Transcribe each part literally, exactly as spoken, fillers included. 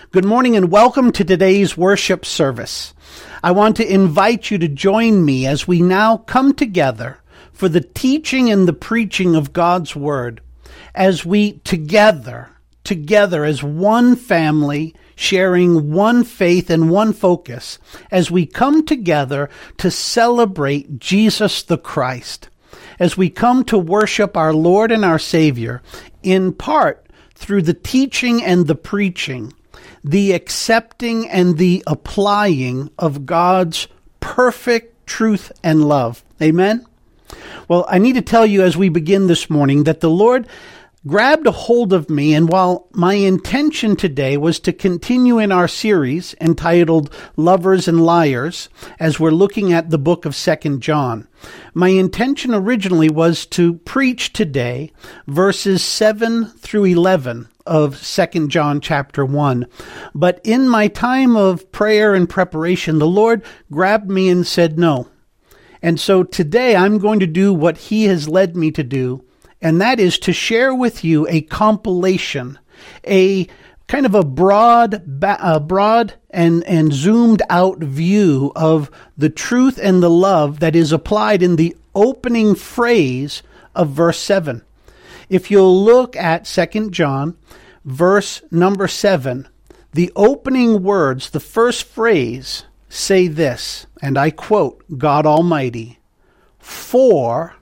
Good morning and welcome to today's worship service. I want to invite you to join me as we now come together for the teaching and the preaching of God's Word, as we together, together as one family, sharing one faith and one focus, as we come together to celebrate Jesus the Christ, as we come to worship our Lord and our Savior, in part through the teaching and the preaching, the accepting and the applying of God's perfect truth and love. Amen? Well, I need to tell you as we begin this morning that the Lord grabbed a hold of me, and while my intention today was to continue in our series entitled Lovers and Liars, as we're looking at the book of Second John, my intention originally was to preach today verses seven through eleven of Second John chapter one. But in my time of prayer and preparation, the Lord grabbed me and said no. And so today I'm going to do what He has led me to do, and that is to share with you a compilation, a kind of a broad, a broad and, and zoomed out view of the truth and the love that is applied in the opening phrase of verse seven. If you'll look at Second John, verse number seven, the opening words, the first phrase, say this, and I quote God Almighty, "For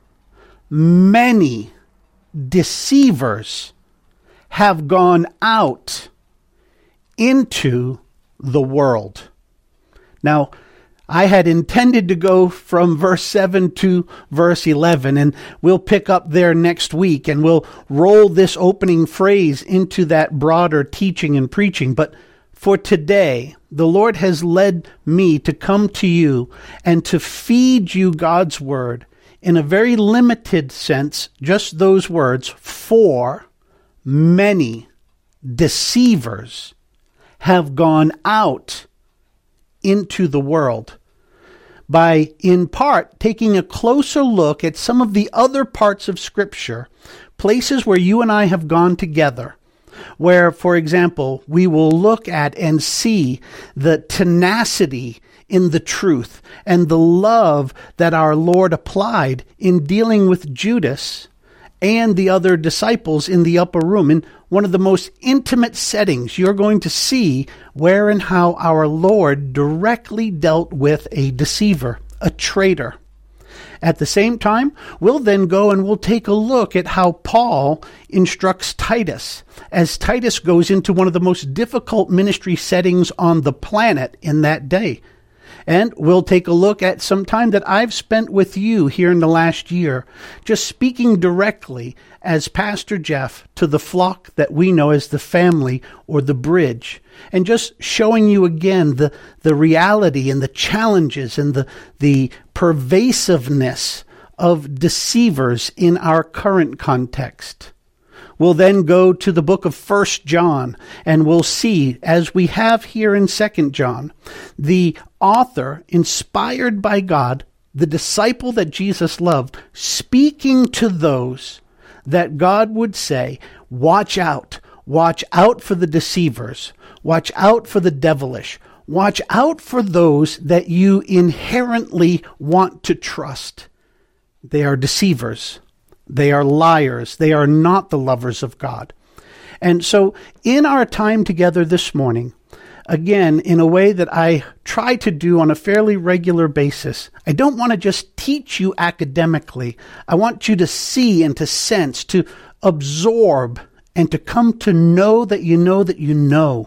many deceivers have gone out into the world." Now, I had intended to go from verse seven to verse eleven, and we'll pick up there next week, and we'll roll this opening phrase into that broader teaching and preaching. But for today, the Lord has led me to come to you and to feed you God's Word in a very limited sense, just those words, "For many deceivers have gone out into the world," by, in part, taking a closer look at some of the other parts of Scripture, places where you and I have gone together, where, for example, we will look at and see the tenacity in the truth and the love that our Lord applied in dealing with Judas and the other disciples in the upper room. In one of the most intimate settings, you're going to see where and how our Lord directly dealt with a deceiver, a traitor. At the same time, we'll then go and we'll take a look at how Paul instructs Titus, as Titus goes into one of the most difficult ministry settings on the planet in that day. And we'll take a look at some time that I've spent with you here in the last year, just speaking directly as Pastor Jeff to the flock that we know as the family or the bridge, and just showing you again the, the reality and the challenges and the, the pervasiveness of deceivers in our current context. We'll then go to the book of First John, and we'll see, as we have here in Second John, the author, inspired by God, the disciple that Jesus loved, speaking to those that God would say, watch out, watch out for the deceivers, watch out for the devilish, watch out for those that you inherently want to trust. They are deceivers. They are liars. They are not the lovers of God. And so in our time together this morning, again, in a way that I try to do on a fairly regular basis, I don't want to just teach you academically. I want you to see and to sense, to absorb, and to come to know that you know that you know.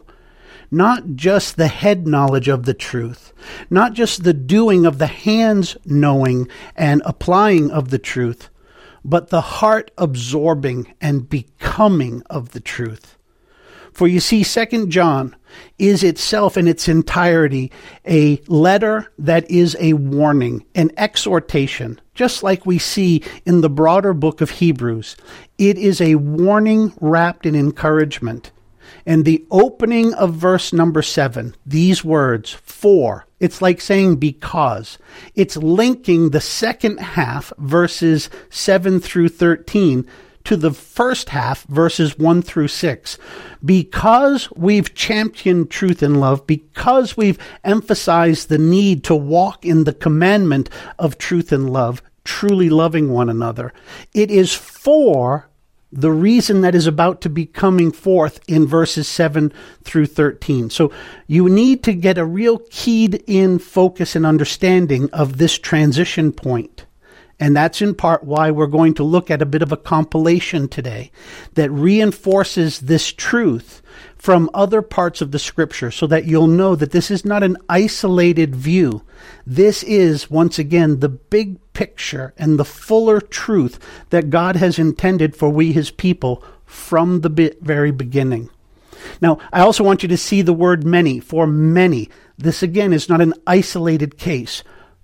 Not just the head knowledge of the truth, not just the doing of the hands knowing and applying of the truth, but the heart absorbing and becoming of the truth. For you see, Second John is itself in its entirety a letter that is a warning, an exhortation, just like we see in the broader book of Hebrews. It is a warning wrapped in encouragement. And the opening of verse number seven, these words, "for," it's like saying because. It's linking the second half, verses seven through thirteen, to the first half, verses one through six. Because we've championed truth and love, because we've emphasized the need to walk in the commandment of truth and love, truly loving one another, it is for the reason that is about to be coming forth in verses seven through thirteen. So you need to get a real keyed in focus and understanding of this transition point. And that's in part why we're going to look at a bit of a compilation today that reinforces this truth from other parts of the scripture so that you'll know that this is not an isolated view. This is, once again, the big picture and the fuller truth that God has intended for we, his people, from the very beginning. Now, I also want you to see the word many, for many. This, again, is not an isolated case.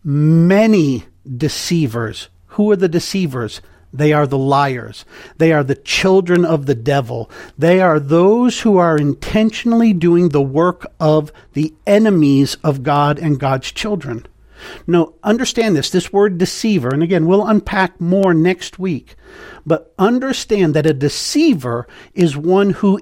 Many deceivers. Who are the deceivers? They are the liars. They are the children of the devil. They are those who are intentionally doing the work of the enemies of God and God's children. Now, understand this, this word deceiver, and again, we'll unpack more next week, but understand that a deceiver is one who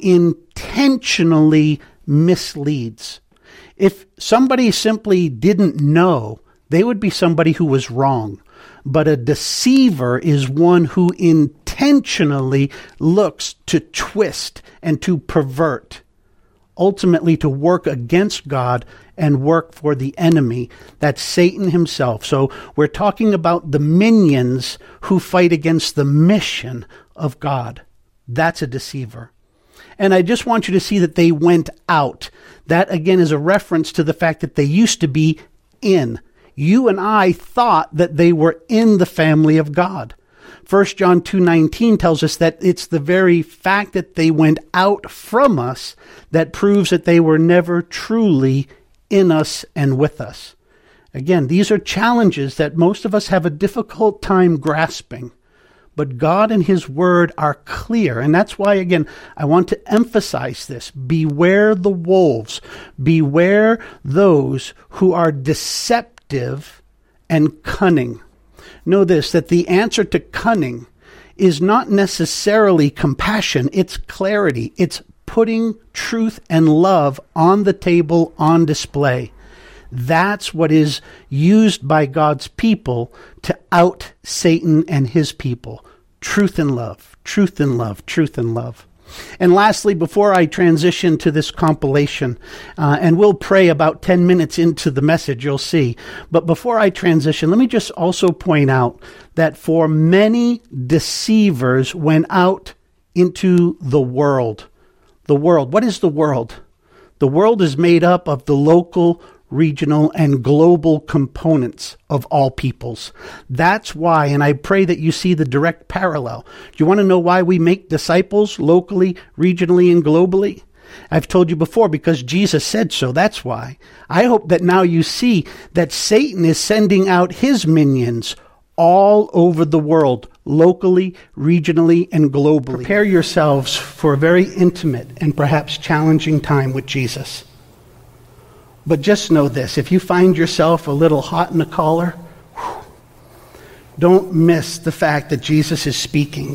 intentionally misleads. If somebody simply didn't know, they would be somebody who was wrong. But a deceiver is one who intentionally looks to twist and to pervert, ultimately to work against God and work for the enemy. That's Satan himself. So we're talking about the minions who fight against the mission of God. That's a deceiver. And I just want you to see that they went out. That, again, is a reference to the fact that they used to be in. You and I thought that they were in the family of God. First John two nineteen tells us that it's the very fact that they went out from us that proves that they were never truly in us and with us. Again, these are challenges that most of us have a difficult time grasping. But God and his word are clear. And that's why, again, I want to emphasize this. Beware the wolves. Beware those who are deceptive and cunning. Know this, that the answer to cunning is not necessarily compassion. It's clarity. It's putting truth and love on the table, on display. That's what is used by God's people to out Satan and his people. Truth and love, truth and love, truth and love. And lastly, before I transition to this compilation, uh, and we'll pray about ten minutes into the message, you'll see. But before I transition, let me just also point out that for many deceivers went out into the world. The world. What is the world? The world is made up of the local, regional, and global components of all peoples. That's why, and I pray that you see the direct parallel. Do you want to know why we make disciples locally, regionally, and globally? I've told you before, because Jesus said so. That's why. I hope that now you see that Satan is sending out his minions all over the world, locally, regionally, and globally. Prepare yourselves for a very intimate and perhaps challenging time with Jesus. But just know this, if you find yourself a little hot in the collar, whew, don't miss the fact that Jesus is speaking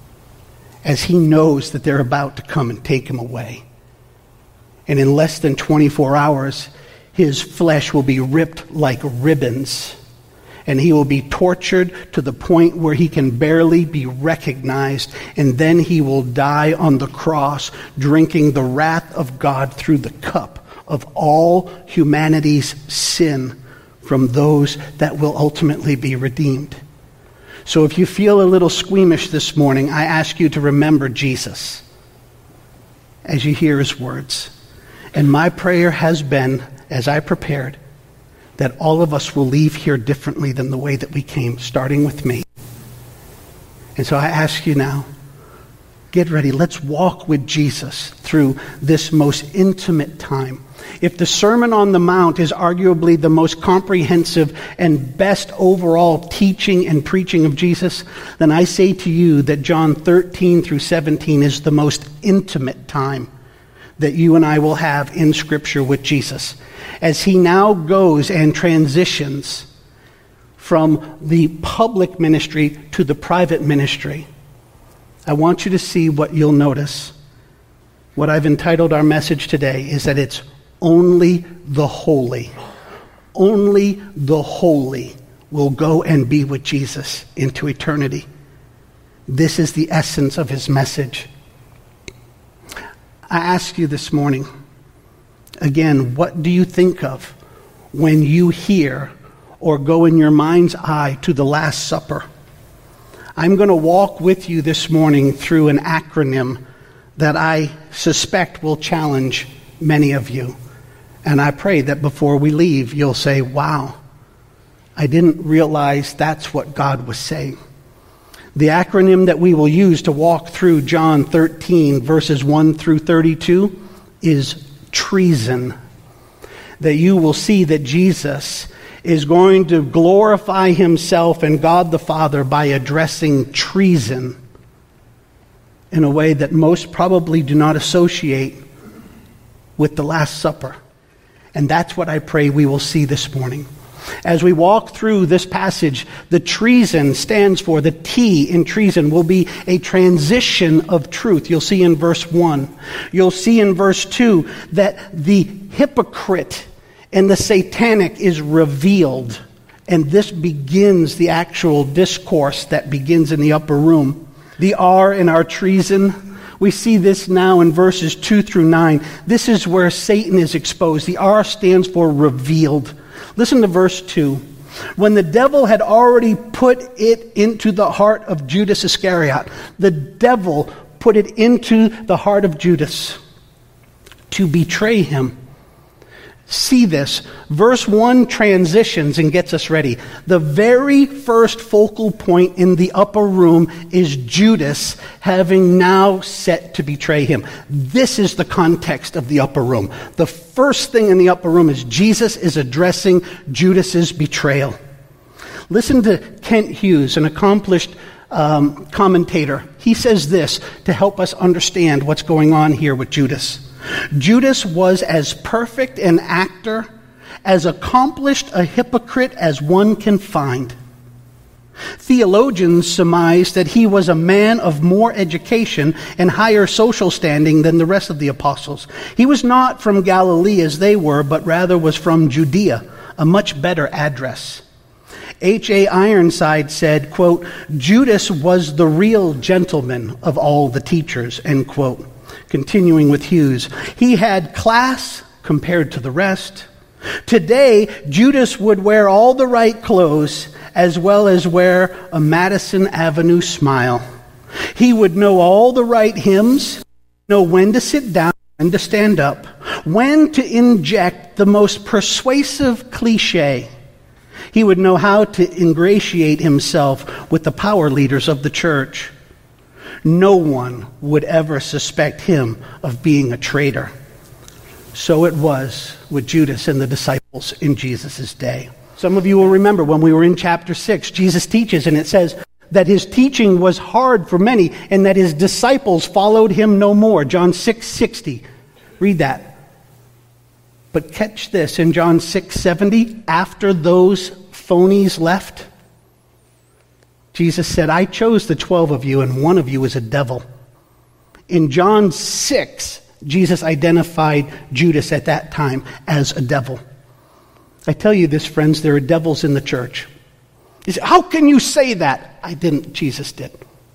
as he knows that they're about to come and take him away. And in less than twenty-four hours, his flesh will be ripped like ribbons, and he will be tortured to the point where he can barely be recognized, and then he will die on the cross, drinking the wrath of God through the cup of all humanity's sin from those that will ultimately be redeemed. So if you feel a little squeamish this morning, I ask you to remember Jesus as you hear his words. And my prayer has been, as I prepared, that all of us will leave here differently than the way that we came, starting with me. And so I ask you now, get ready. Let's walk with Jesus through this most intimate time. If the Sermon on the Mount is arguably the most comprehensive and best overall teaching and preaching of Jesus, then I say to you that John thirteen through seventeen is the most intimate time that you and I will have in Scripture with Jesus, as he now goes and transitions from the public ministry to the private ministry. I want you to see what you'll notice. What I've entitled our message today is that it's only the holy. Only the holy will go and be with Jesus into eternity. This is the essence of his message. I ask you this morning, again, what do you think of when you hear or go in your mind's eye to the Last Supper? I'm going to walk with you this morning through an acronym that I suspect will challenge many of you. And I pray that before we leave, you'll say, wow, I didn't realize that's what God was saying. The acronym that we will use to walk through John thirteen, verses one through thirty-two, is treason. That you will see that Jesus is going to glorify himself and God the Father by addressing treason in a way that most probably do not associate with the Last Supper. And that's what I pray we will see this morning. As we walk through this passage, the treason stands for, the T in treason will be a transition of truth. You'll see in verse one. You'll see in verse two that the hypocrite and the satanic is revealed. And this begins the actual discourse that begins in the upper room. The R in our treason, we see this now in verses two through nine. This is where Satan is exposed. The R stands for revealed. Listen to verse two. When the devil had already put it into the heart of Judas Iscariot, the devil put it into the heart of Judas to betray him. See this. Verse one transitions and gets us ready. The very first focal point in the upper room is Judas having now set to betray him. This is the context of the upper room. The first thing in the upper room is Jesus is addressing Judas's betrayal. Listen to Kent Hughes, an accomplished um, commentator. He says this to help us understand what's going on here with Judas. Judas was as perfect an actor, as accomplished a hypocrite as one can find. Theologians surmise that he was a man of more education and higher social standing than the rest of the apostles. He was not from Galilee as they were, but rather was from Judea, a much better address. H A Ironside said, quote, Judas was the real gentleman of all the teachers, end quote. Continuing with Hughes, he had class compared to the rest. Today, Judas would wear all the right clothes as well as wear a Madison Avenue smile. He would know all the right hymns, know when to sit down, when to stand up, when to inject the most persuasive cliche. He would know how to ingratiate himself with the power leaders of the church. No one would ever suspect him of being a traitor. So it was with Judas and the disciples in Jesus' day. Some of you will remember when we were in chapter six, Jesus teaches, and it says that his teaching was hard for many, and that his disciples followed him no more. John six sixty. Read that. But catch this, in John six seventy, after those phonies left, Jesus said, I chose the twelve of you, and one of you is a devil. In John six, Jesus identified Judas at that time as a devil. I tell you this, friends, there are devils in the church. You say, how can you say that? I didn't, Jesus did.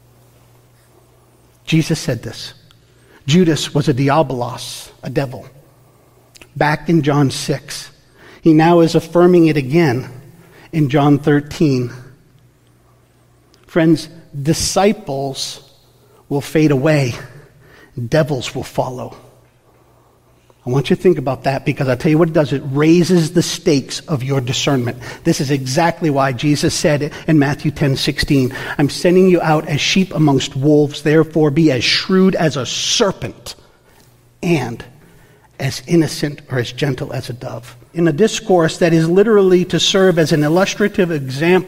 Jesus said this. Judas was a diabolos, a devil. Back in John six. He now is affirming it again in John thirteen. Friends, disciples will fade away. Devils will follow. I want you to think about that, because I'll tell you what it does. It raises the stakes of your discernment. This is exactly why Jesus said in Matthew ten sixteen, I'm sending you out as sheep amongst wolves, therefore be as shrewd as a serpent and as innocent or as gentle as a dove. In a discourse that is literally to serve as an illustrative example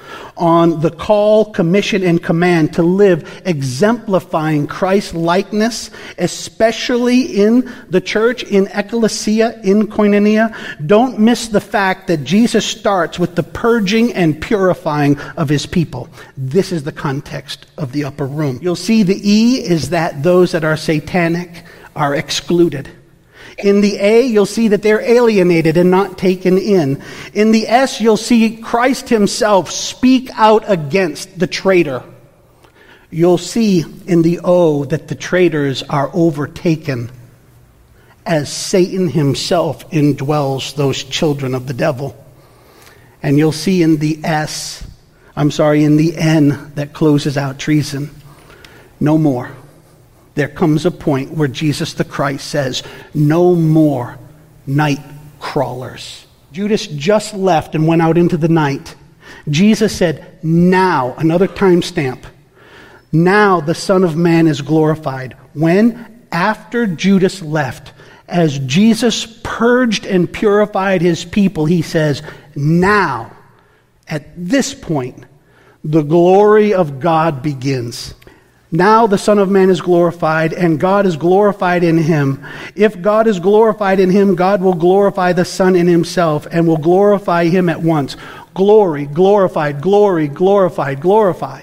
on the call, commission, and command to live exemplifying Christ's likeness, especially in the church, in ecclesia, in koinonia. Don't miss the fact that Jesus starts with the purging and purifying of his people. This is the context of the upper room. You'll see the E is that those that are satanic are excluded. In the A, you'll see that they're alienated and not taken in. In the S, you'll see Christ himself speak out against the traitor. You'll see in the O that the traitors are overtaken as Satan himself indwells those children of the devil. And you'll see in the S, I'm sorry, in the N that closes out treason, no more. There comes a point where Jesus the Christ says, no more night crawlers. Judas just left and went out into the night. Jesus said, now, another timestamp, now the Son of Man is glorified. When? After Judas left. As Jesus purged and purified his people, he says, now, at this point, the glory of God begins. Now the Son of Man is glorified, and God is glorified in him. If God is glorified in him, God will glorify the Son in himself, and will glorify him at once. Glory, glorified, glory, glorified, glorify.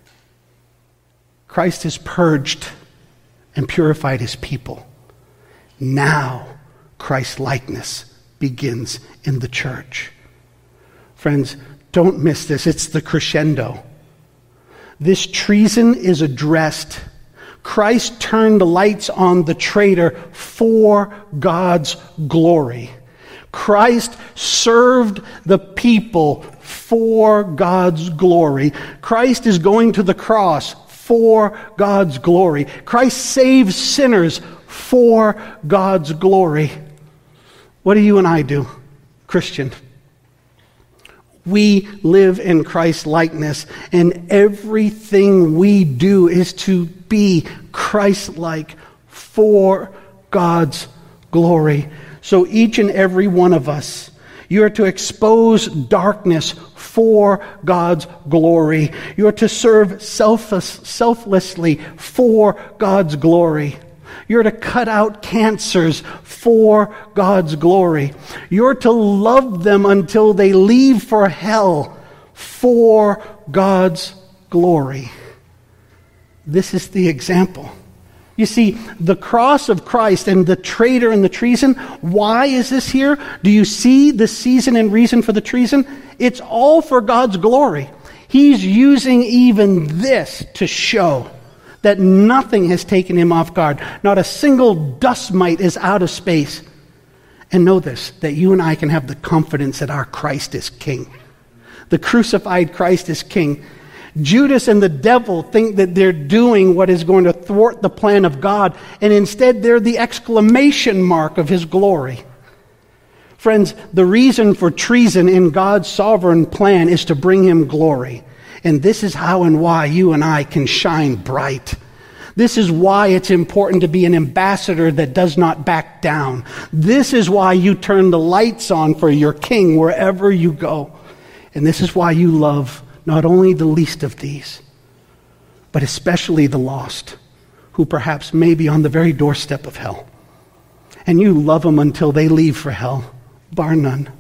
Christ has purged and purified his people. Now Christ's likeness begins in the church. Friends, don't miss this. It's the crescendo. This treason is addressed. Christ turned the lights on the traitor for God's glory. Christ served the people for God's glory. Christ is going to the cross for God's glory. Christ saves sinners for God's glory. What do you and I do, Christian? We live in Christ's likeness, and everything we do is to be Christ-like for God's glory. So each and every one of us, you are to expose darkness for God's glory. You are to serve selfless, selflessly for God's glory. You're to cut out cancers for God's glory. You're to love them until they leave for hell for God's glory. This is the example. You see, the cross of Christ and the traitor and the treason, why is this here? Do you see the season and reason for the treason? It's all for God's glory. He's using even this to show that nothing has taken him off guard. Not a single dust mite is out of space. And know this, that you and I can have the confidence that our Christ is King. The crucified Christ is King. Judas and the devil think that they're doing what is going to thwart the plan of God, and instead they're the exclamation mark of his glory. Friends, the reason for treason in God's sovereign plan is to bring him glory. And this is how and why you and I can shine bright. This is why it's important to be an ambassador that does not back down. This is why you turn the lights on for your King wherever you go. And this is why you love not only the least of these, but especially the lost, who perhaps may be on the very doorstep of hell. And you love them until they leave for hell, bar none.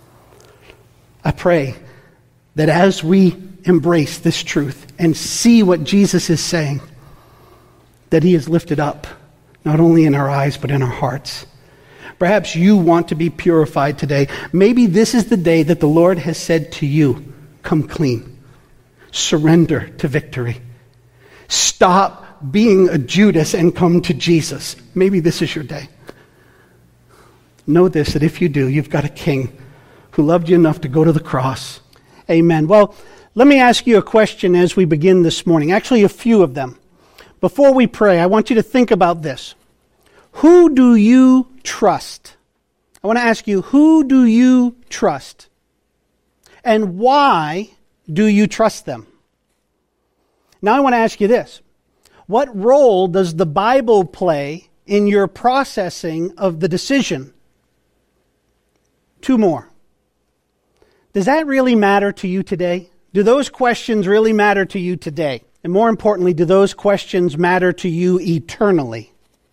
I pray that as we embrace this truth and see what Jesus is saying, that he is lifted up, not only in our eyes, but in our hearts. Perhaps you want to be purified today. Maybe this is the day that the Lord has said to you, come clean. Surrender to victory. Stop being a Judas and come to Jesus. Maybe this is your day. Know this, that if you do, you've got a King who loved you enough to go to the cross. Amen. Well, let me ask you a question as we begin this morning. Actually, a few of them. Before we pray, I want you to think about this. Who do you trust? I want to ask you, who do you trust? And why do you trust them? Now I want to ask you this. What role does the Bible play in your processing of the decision? Two more. Does that really matter to you today? Do those questions really matter to you today? And more importantly, do those questions matter to you eternally?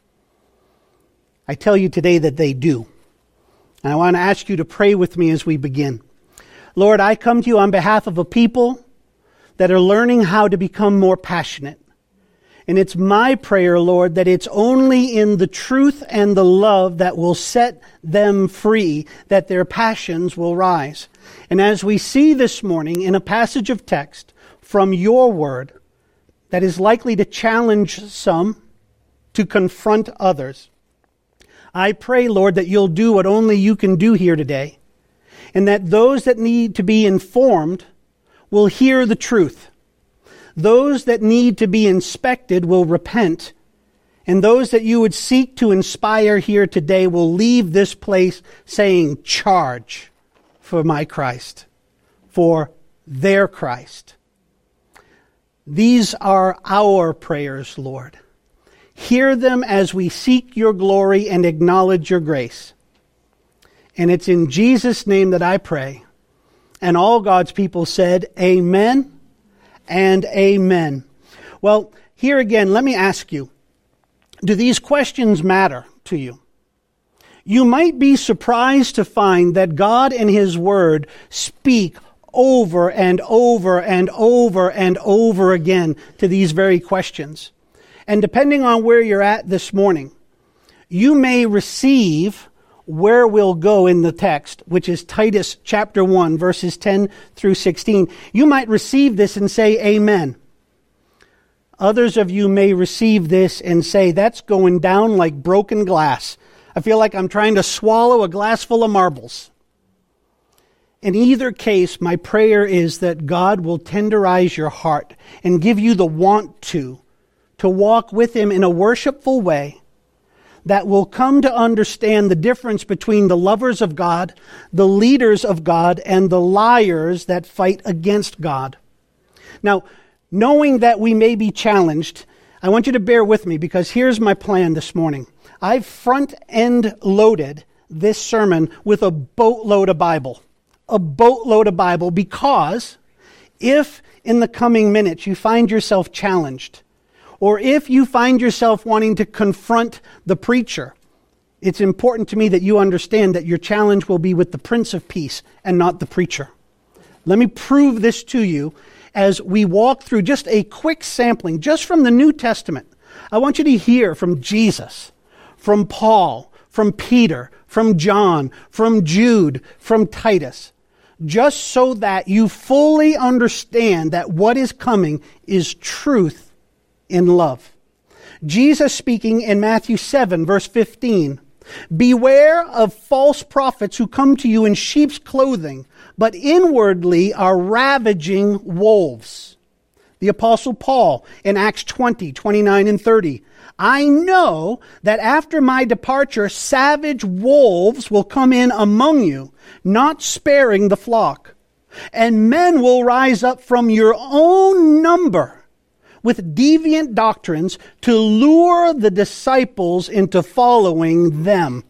I tell you today that they do. And I want to ask you to pray with me as we begin. Lord, I come to you on behalf of a people that are learning how to become more passionate. And it's my prayer, Lord, that it's only in the truth and the love that will set them free, that their passions will rise. And as we see this morning in a passage of text from your word that is likely to challenge some, to confront others, I pray, Lord, that you'll do what only you can do here today, and that those that need to be informed will hear the truth. Those that need to be inspected will repent, and those that you would seek to inspire here today will leave this place saying, charge for my Christ, for their Christ. These are our prayers, Lord. Hear them as we seek your glory and acknowledge your grace. And it's in Jesus' name that I pray. And all God's people said, amen and amen. Well, here again, let me ask you, do these questions matter to you? You might be surprised to find that God and His Word speak over and over and over and over again to these very questions. And depending on where you're at this morning, you may receive where we'll go in the text, which is Titus chapter one, verses ten through sixteen. You might receive this and say, amen. Others of you may receive this and say, that's going down like broken glass. I feel like I'm trying to swallow a glass full of marbles. In either case, my prayer is that God will tenderize your heart and give you the want to, to walk with Him in a worshipful way that will come to understand the difference between the lovers of God, the leaders of God, and the liars that fight against God. Now, knowing that we may be challenged, I want you to bear with me because here's my plan this morning. I've front-end loaded this sermon with a boatload of Bible. A boatload of Bible because if in the coming minutes you find yourself challenged, or if you find yourself wanting to confront the preacher, it's important to me that you understand that your challenge will be with the Prince of Peace and not the preacher. Let me prove this to you as we walk through just a quick sampling, just from the New Testament. I want you to hear from Jesus, from Paul, from Peter, from John, from Jude, from Titus, just so that you fully understand that what is coming is truth in love. Jesus speaking in Matthew seven, verse fifteen, beware of false prophets who come to you in sheep's clothing, but inwardly are ravaging wolves. The Apostle Paul in Acts twenty, twenty-nine and thirty, I know that after my departure, savage wolves will come in among you, not sparing the flock. And men will rise up from your own number with deviant doctrines to lure the disciples into following them.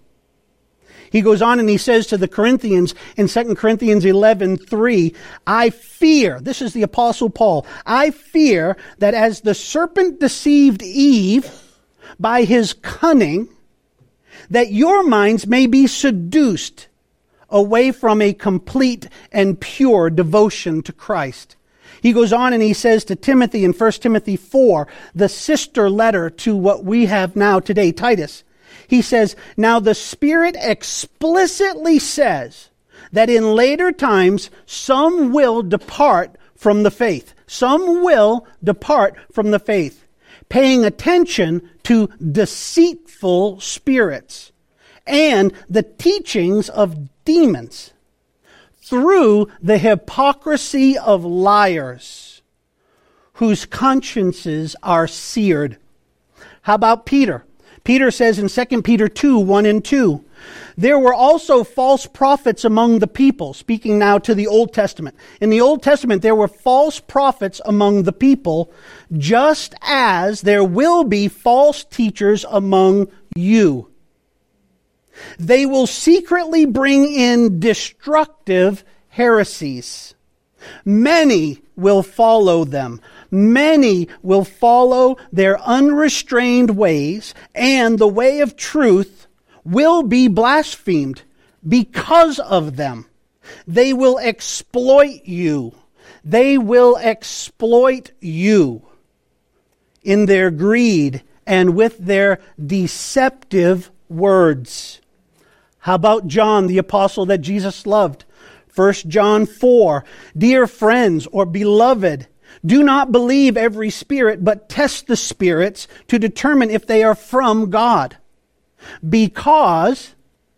He goes on and he says to the Corinthians in Second Corinthians eleven three, I fear, this is the Apostle Paul, I fear that as the serpent deceived Eve by his cunning, that your minds may be seduced away from a complete and pure devotion to Christ. He goes on and he says to Timothy in First Timothy four, the sister letter to what we have now today, Titus, he says, now the Spirit explicitly says that in later times some will depart from the faith. Some will depart from the faith, paying attention to deceitful spirits and the teachings of demons, through the hypocrisy of liars, whose consciences are seared. How about Peter? Peter says in Second Peter two, one and two, there were also false prophets among the people, speaking now to the Old Testament. In the Old Testament, there were false prophets among the people, just as there will be false teachers among you. They will secretly bring in destructive heresies, Many will follow them. Many will follow their unrestrained ways, and the way of truth will be blasphemed because of them. They will exploit you. They will exploit you in their greed and with their deceptive words. How about John, the apostle that Jesus loved? First John four, dear friends or beloved, do not believe every spirit, but test the spirits to determine if they are from God. Because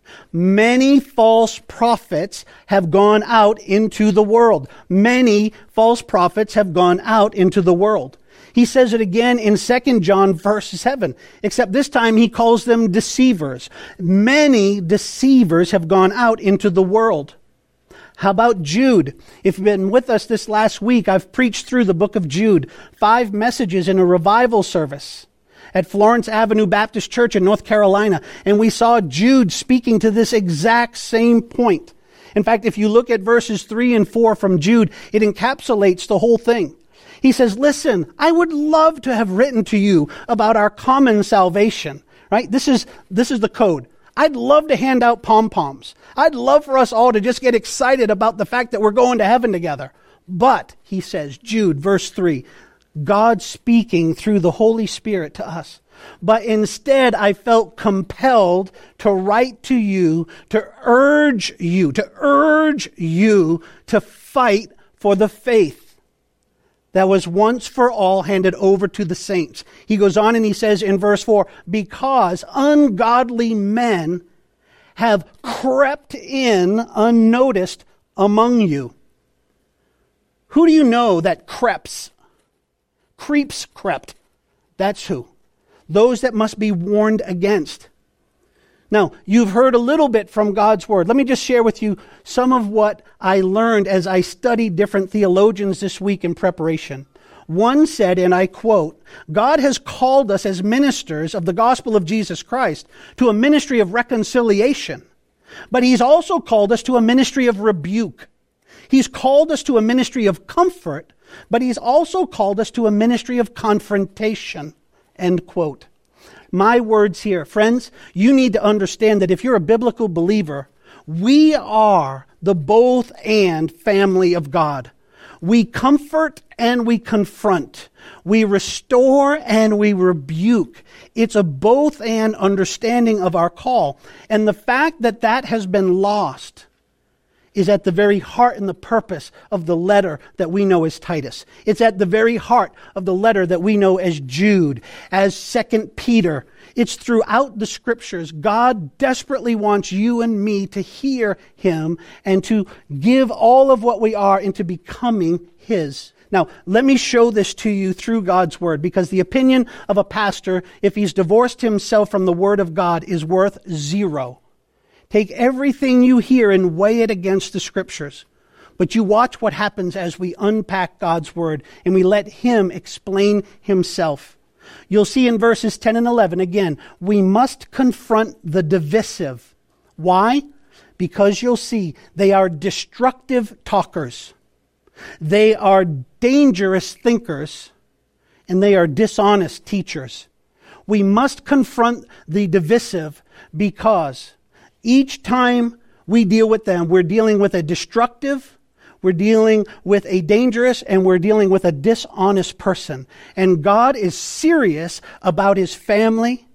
many false prophets have gone out into the world. Many false prophets have gone out into the world. He says it again in Second John verse seven, except this time he calls them deceivers. Many deceivers have gone out into the world. How about Jude? If you've been with us this last week, I've preached through the book of Jude, five messages in a revival service at Florence Avenue Baptist Church in North Carolina, and we saw Jude speaking to this exact same point. In fact, if you look at verses three and four from Jude, it encapsulates the whole thing. He says, listen, I would love to have written to you about our common salvation, right? This is, this is the code. I'd love to hand out pom-poms. I'd love for us all to just get excited about the fact that we're going to heaven together. But, he says, Jude, verse three, God speaking through the Holy Spirit to us. But instead, I felt compelled to write to you, to urge you, to urge you to fight for the faith that was once for all handed over to the saints. He goes on and he says in verse four, because ungodly men have crept in unnoticed among you. Who do you know that creeps? Creeps crept. That's who. Those that must be warned against. Now, you've heard a little bit from God's Word. Let me just share with you some of what I learned as I studied different theologians this week in preparation. One said, and I quote, God has called us as ministers of the gospel of Jesus Christ to a ministry of reconciliation, but He's also called us to a ministry of rebuke. He's called us to a ministry of comfort, but He's also called us to a ministry of confrontation, end quote. My words here, friends, you need to understand that if you're a biblical believer, we are the both and family of God. We comfort and we confront. We restore and we rebuke. It's a both and understanding of our call. And the fact that that has been lost is at the very heart and the purpose of the letter that we know as Titus. It's at the very heart of the letter that we know as Jude, as Second Peter. It's throughout the scriptures. God desperately wants you and me to hear Him and to give all of what we are into becoming His. Now, let me show this to you through God's Word, because the opinion of a pastor, if he's divorced himself from the Word of God, is worth zero. Take everything you hear and weigh it against the scriptures. But you watch what happens as we unpack God's Word and we let Him explain Himself. You'll see in verses ten and eleven, again, we must confront the divisive. Why? Because you'll see they are destructive talkers. They are dangerous thinkers. And they are dishonest teachers. We must confront the divisive because each time we deal with them, we're dealing with a destructive, we're dealing with a dangerous, and we're dealing with a dishonest person. And God is serious about His family,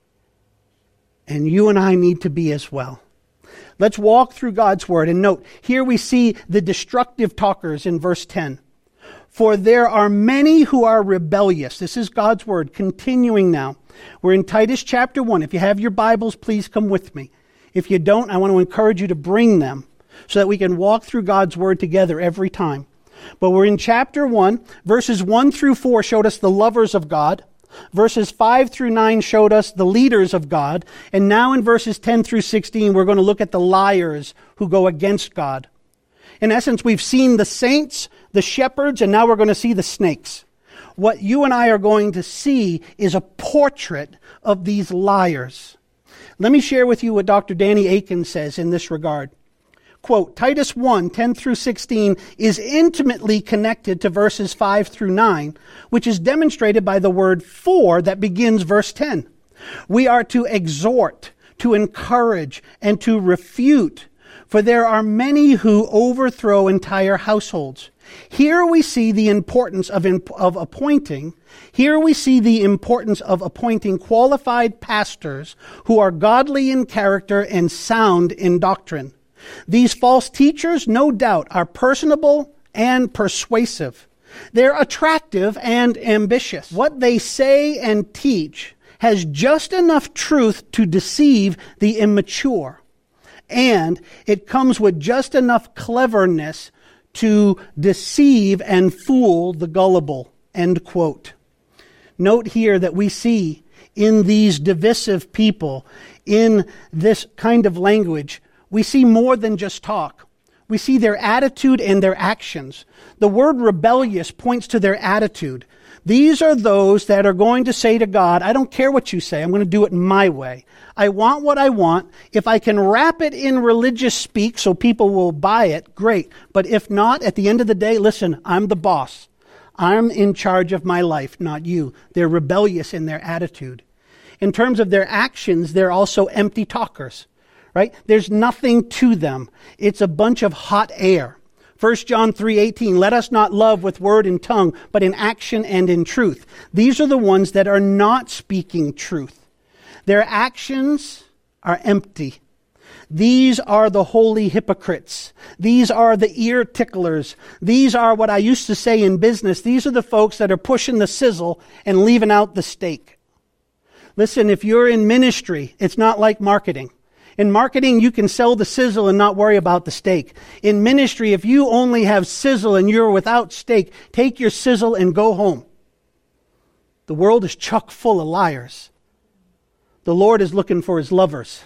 and you and I need to be as well. Let's walk through God's Word and note, here we see the destructive talkers in verse ten. For there are many who are rebellious. This is God's Word, continuing now. We're in Titus chapter one. If you have your Bibles, please come with me. If you don't, I want to encourage you to bring them so that we can walk through God's Word together every time. But we're in chapter one. Verses one through four showed us the lovers of God. Verses five through nine showed us the leaders of God. And now in verses ten through sixteen, we're going to look at the liars who go against God. In essence, we've seen the saints, the shepherds, and now we're going to see the snakes. What you and I are going to see is a portrait of these liars. Let me share with you what Doctor Danny Akin says in this regard. quote, Titus one, ten through sixteen is intimately connected to verses five through nine, which is demonstrated by the word for that begins verse ten. We are to exhort, to encourage, and to refute, for there are many who overthrow entire households. Here we see the importance of, of appointing, here we see the importance of appointing qualified pastors who are godly in character and sound in doctrine. These false teachers, no doubt, are personable and persuasive. They're attractive and ambitious. What they say and teach has just enough truth to deceive the immature, and it comes with just enough cleverness to deceive and fool the gullible, end quote. Note here that we see in these divisive people, in this kind of language, we see more than just talk. We see their attitude and their actions. The word rebellious points to their attitude. These are those that are going to say to God, I don't care what you say, I'm going to do it my way. I want what I want. If I can wrap it in religious speak so people will buy it, great. But if not, at the end of the day, listen, I'm the boss. I'm in charge of my life, not you. They're rebellious in their attitude. In terms of their actions, they're also empty talkers, right? There's nothing to them. It's a bunch of hot air. First John three eighteen, let us not love with word and tongue, but in action and in truth. These are the ones that are not speaking truth. Their actions are empty. These are the holy hypocrites. These are the ear ticklers. These are what I used to say in business. These are the folks that are pushing the sizzle and leaving out the steak. Listen, if you're in ministry, it's not like marketing. In marketing, you can sell the sizzle and not worry about the steak. In ministry, if you only have sizzle and you're without steak, take your sizzle and go home. The world is chock full of liars. The Lord is looking for his lovers.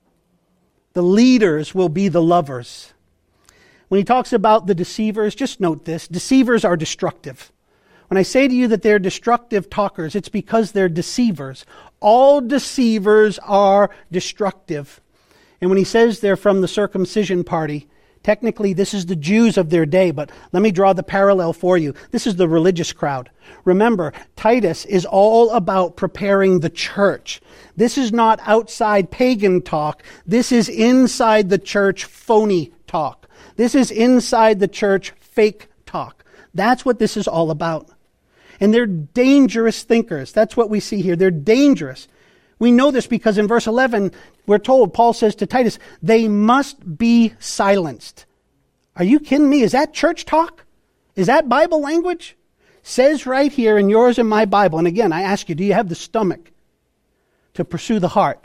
The leaders will be the lovers. When he talks about the deceivers, just note this. Deceivers are destructive. When I say to you that they're destructive talkers, it's because they're deceivers. All deceivers are destructive. And when he says they're from the circumcision party, technically this is the Jews of their day, but let me draw the parallel for you. This is the religious crowd. Remember, Titus is all about preparing the church. This is not outside pagan talk. This is inside the church phony talk. This is inside the church fake talk. That's what this is all about. And they're dangerous thinkers. That's what we see here. They're dangerous. We know this because in verse eleven, we're told, Paul says to Titus, they must be silenced. Are you kidding me? Is that church talk? Is that Bible language? Says right here in yours and my Bible. And again, I ask you, do you have the stomach to pursue the heart?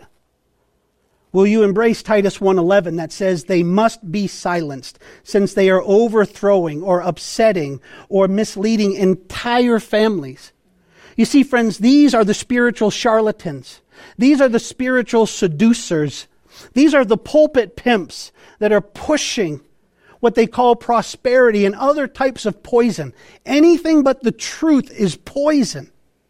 Will you embrace Titus one eleven that says they must be silenced since they are overthrowing or upsetting or misleading entire families? You see, friends, these are the spiritual charlatans. These are the spiritual seducers. These are the pulpit pimps that are pushing what they call prosperity and other types of poison. Anything but the truth is poison.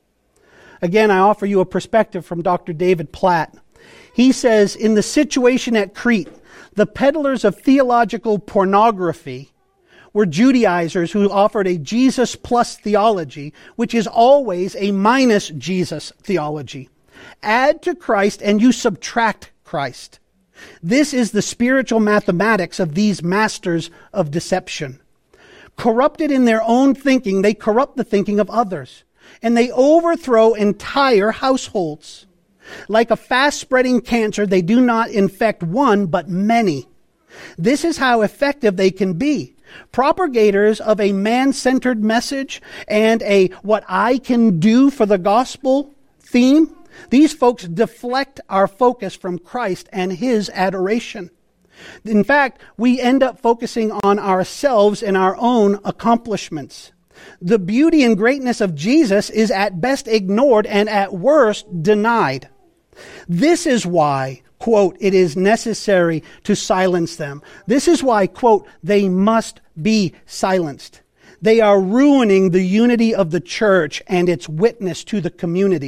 Again, I offer you a perspective from Doctor David Platt. He says, in the situation at Crete, the peddlers of theological pornography were Judaizers who offered a Jesus plus theology, which is always a minus Jesus theology. Add to Christ and you subtract Christ. This is the spiritual mathematics of these masters of deception. Corrupted in their own thinking, they corrupt the thinking of others, and they overthrow entire households. Like a fast-spreading cancer, they do not infect one, but many. This is how effective they can be. Propagators of a man-centered message and a what I can do for the gospel theme, these folks deflect our focus from Christ and his adoration. In fact, we end up focusing on ourselves and our own accomplishments. The beauty and greatness of Jesus is at best ignored and at worst denied. This is why, quote, it is necessary to silence them. This is why, quote, they must be silenced. They are ruining the unity of the church and its witness to the community.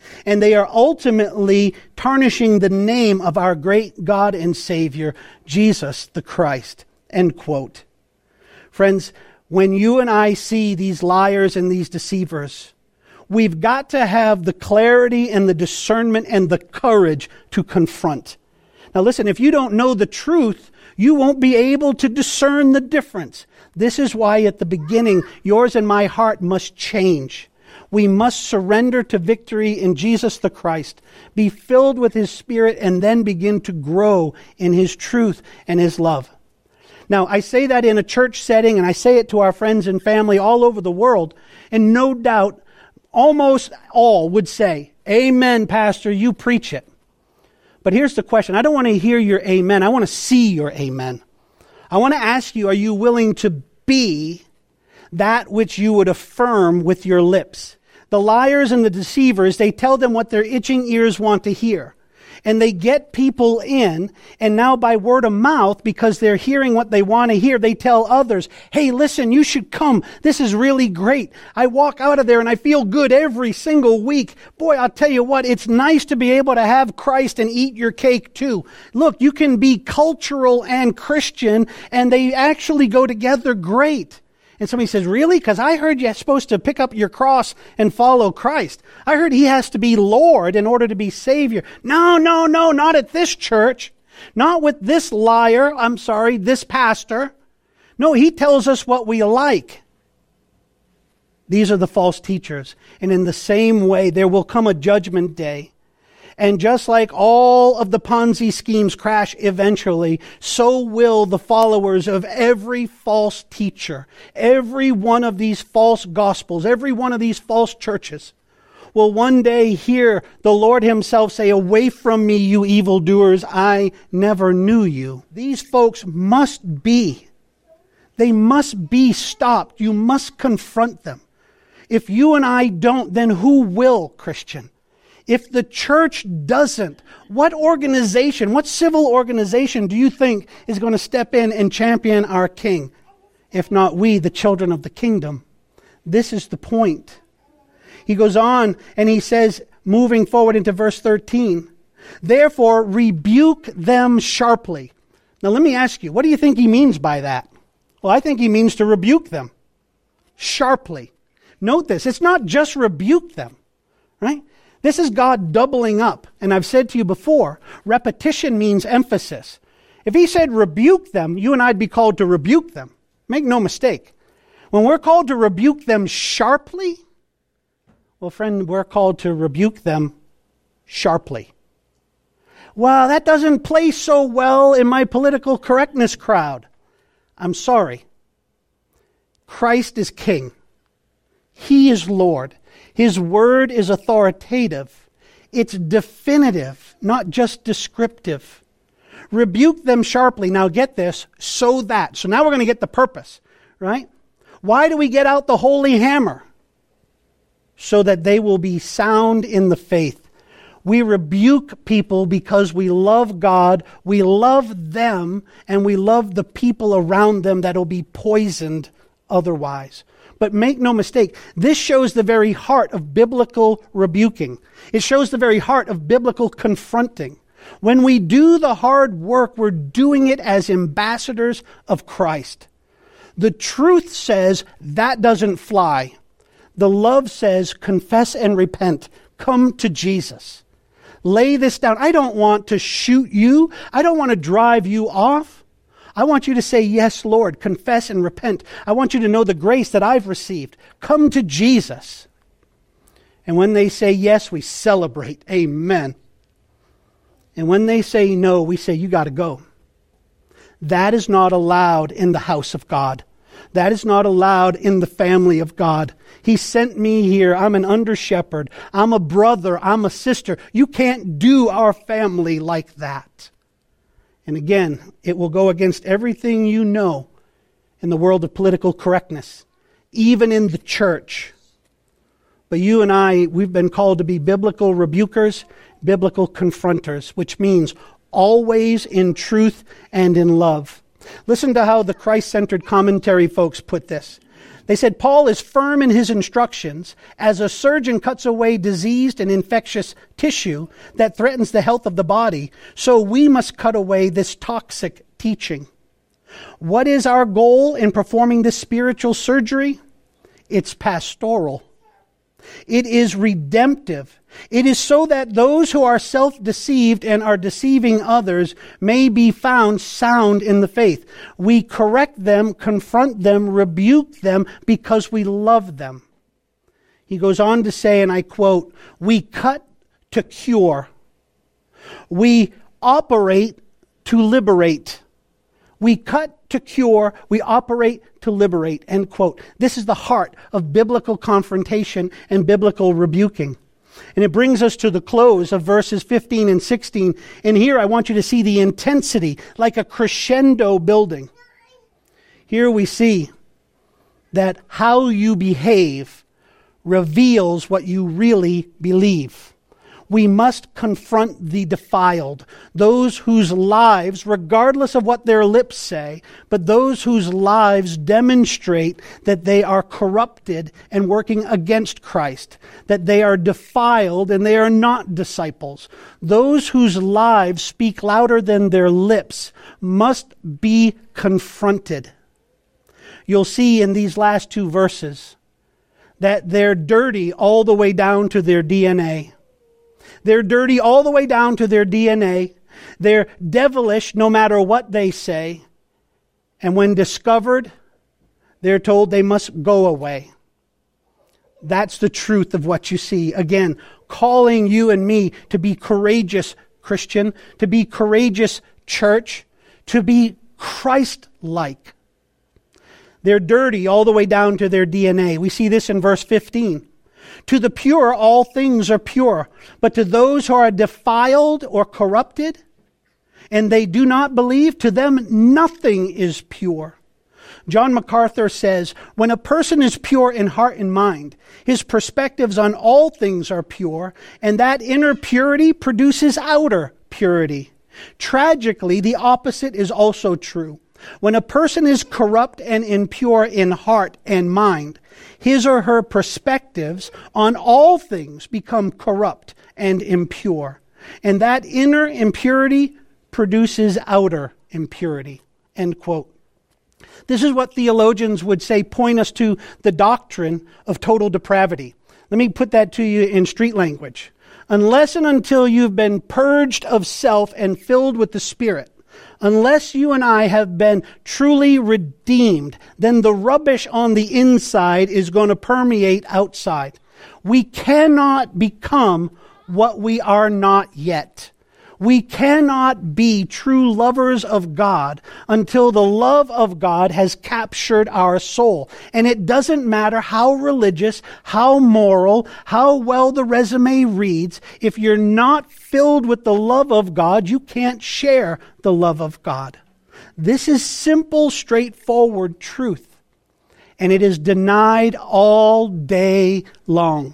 And they are ultimately tarnishing the name of our great God and Savior, Jesus the Christ. End quote. Friends, when you and I see these liars and these deceivers, we've got to have the clarity and the discernment and the courage to confront. Now listen, if you don't know the truth, you won't be able to discern the difference. This is why at the beginning, yours and my heart must change. We must surrender to victory in Jesus the Christ, be filled with His Spirit, and then begin to grow in His truth and His love. Now, I say that in a church setting, and I say it to our friends and family all over the world, and no doubt, almost all would say, "Amen, Pastor, you preach it." But here's the question. I don't want to hear your amen. I want to see your amen. I want to ask you, are you willing to be that which you would affirm with your lips? The liars and the deceivers, they tell them what their itching ears want to hear. And they get people in, and now by word of mouth, because they're hearing what they want to hear, they tell others, "Hey, listen, you should come. This is really great. I walk out of there and I feel good every single week. Boy, I'll tell you what, it's nice to be able to have Christ and eat your cake too. Look, you can be cultural and Christian, and they actually go together great." And somebody says, "Really? Because I heard you're supposed to pick up your cross and follow Christ. I heard He has to be Lord in order to be Savior." No, no, no, not at this church. Not with this liar, I'm sorry, this pastor. No, he tells us what we like. These are the false teachers. And in the same way, there will come a judgment day. And just like all of the Ponzi schemes crash eventually, so will the followers of every false teacher, every one of these false gospels, every one of these false churches will one day hear the Lord Himself say, "Away from me, you evildoers, I never knew you." These folks must be, they must be stopped. You must confront them. If you and I don't, then who will, Christian? If the church doesn't, what organization, what civil organization do you think is going to step in and champion our King? If not we, the children of the kingdom. This is the point. He goes on and he says, moving forward into verse thirteen, "Therefore rebuke them sharply." Now let me ask you, what do you think he means by that? Well, I think he means to rebuke them sharply. Note this, it's not just rebuke them, right? This is God doubling up. And I've said to you before, repetition means emphasis. If He said rebuke them, you and I'd be called to rebuke them. Make no mistake. When we're called to rebuke them sharply, well, friend, we're called to rebuke them sharply. Well, that doesn't play so well in my political correctness crowd. I'm sorry. Christ is King. He is Lord. His word is authoritative. It's definitive, not just descriptive. Rebuke them sharply. Now get this, so that. So now we're going to get the purpose, right? Why do we get out the holy hammer? So that they will be sound in the faith. We rebuke people because we love God, we love them, and we love the people around them that will be poisoned otherwise. But make no mistake, this shows the very heart of biblical rebuking. It shows the very heart of biblical confronting. When we do the hard work, we're doing it as ambassadors of Christ. The truth says that doesn't fly. The love says confess and repent. Come to Jesus. Lay this down. I don't want to shoot you. I don't want to drive you off. I want you to say, "Yes, Lord," confess and repent. I want you to know the grace that I've received. Come to Jesus. And when they say yes, we celebrate. Amen. And when they say no, we say, "You got to go." That is not allowed in the house of God. That is not allowed in the family of God. He sent me here. I'm an under-shepherd. I'm a brother. I'm a sister. You can't do our family like that. And again, it will go against everything you know in the world of political correctness, even in the church. But you and I, we've been called to be biblical rebukers, biblical confronters, which means always in truth and in love. Listen to how the Christ-centered commentary folks put this. They said Paul is firm in his instructions. As a surgeon cuts away diseased and infectious tissue that threatens the health of the body, so we must cut away this toxic teaching. What is our goal in performing this spiritual surgery? It's pastoral. It is redemptive. It is so that those who are self-deceived and are deceiving others may be found sound in the faith. We correct them, confront them, rebuke them because we love them. He goes on to say, and I quote, we cut to cure. We operate to liberate. We cut to cure, we operate to liberate, end quote. This is the heart of biblical confrontation and biblical rebuking. And it brings us to the close of verses fifteen and sixteen. And here I want you to see the intensity, like a crescendo building. Here we see that how you behave reveals what you really believe. We must confront the defiled, those whose lives, regardless of what their lips say, but those whose lives demonstrate that they are corrupted and working against Christ, that they are defiled and they are not disciples. Those whose lives speak louder than their lips must be confronted. You'll see in these last two verses that they're dirty all the way down to their D N A. They're dirty all the way down to their D N A. They're devilish no matter what they say. And when discovered, they're told they must go away. That's the truth of what you see. Again, calling you and me to be courageous Christian, to be courageous church, to be Christ-like. They're dirty all the way down to their D N A. We see this in verse fifteen. To the pure, all things are pure. But to those who are defiled or corrupted, and they do not believe, to them nothing is pure. John MacArthur says, when a person is pure in heart and mind, his perspectives on all things are pure, and that inner purity produces outer purity. Tragically, the opposite is also true. When a person is corrupt and impure in heart and mind, his or her perspectives on all things become corrupt and impure. And that inner impurity produces outer impurity. End quote. This is what theologians would say point us to the doctrine of total depravity. Let me put that to you in street language. Unless and until you've been purged of self and filled with the Spirit, unless you and I have been truly redeemed, then the rubbish on the inside is going to permeate outside. We cannot become what we are not yet. We cannot be true lovers of God until the love of God has captured our soul. And it doesn't matter how religious, how moral, how well the resume reads. If you're not filled with the love of God, you can't share the love of God. This is simple, straightforward truth. And it is denied all day long.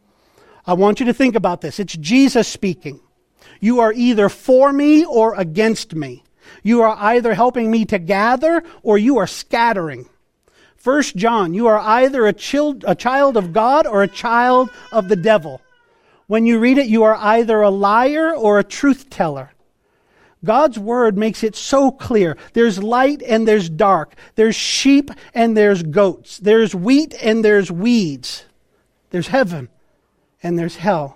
I want you to think about this. It's Jesus speaking. You are either for me or against me. You are either helping me to gather or you are scattering. First John, you are either a child, a child of God or a child of the devil. When you read it, you are either a liar or a truth teller. God's word makes it so clear. There's light and there's dark. There's sheep and there's goats. There's wheat and there's weeds. There's heaven and there's hell.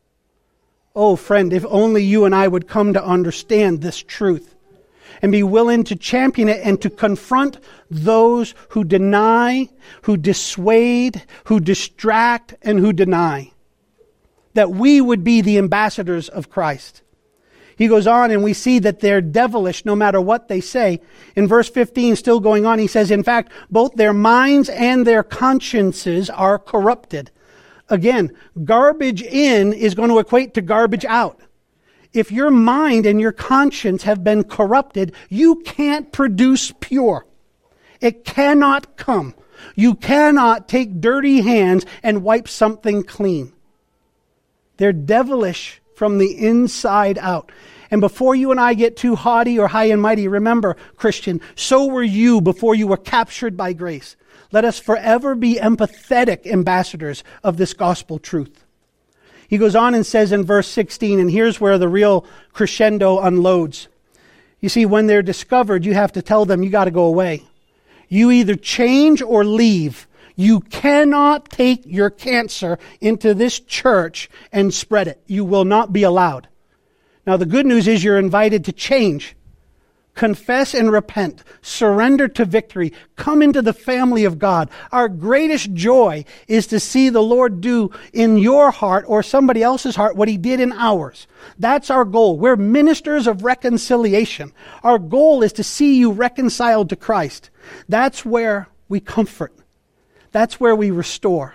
Oh, friend, if only you and I would come to understand this truth and be willing to champion it and to confront those who deny, who dissuade, who distract, and who deny. That we would be the ambassadors of Christ. He goes on and we see that they're devilish no matter what they say. In verse fifteen, still going on, he says, in fact, both their minds and their consciences are corrupted. Again, garbage in is going to equate to garbage out. If your mind and your conscience have been corrupted, you can't produce pure. It cannot come. You cannot take dirty hands and wipe something clean. They're devilish from the inside out. And before you and I get too haughty or high and mighty, remember, Christian, so were you before you were captured by grace. Let us forever be empathetic ambassadors of this gospel truth. He goes on and says in verse sixteen, and here's where the real crescendo unloads. You see, when they're discovered, you have to tell them you got to go away. You either change or leave. You cannot take your cancer into this church and spread it. You will not be allowed. Now, the good news is you're invited to change. Confess and repent. Surrender to victory. Come into the family of God. Our greatest joy is to see the Lord do in your heart or somebody else's heart what he did in ours. That's our goal. We're ministers of reconciliation. Our goal is to see you reconciled to Christ. That's where we comfort. That's where we restore.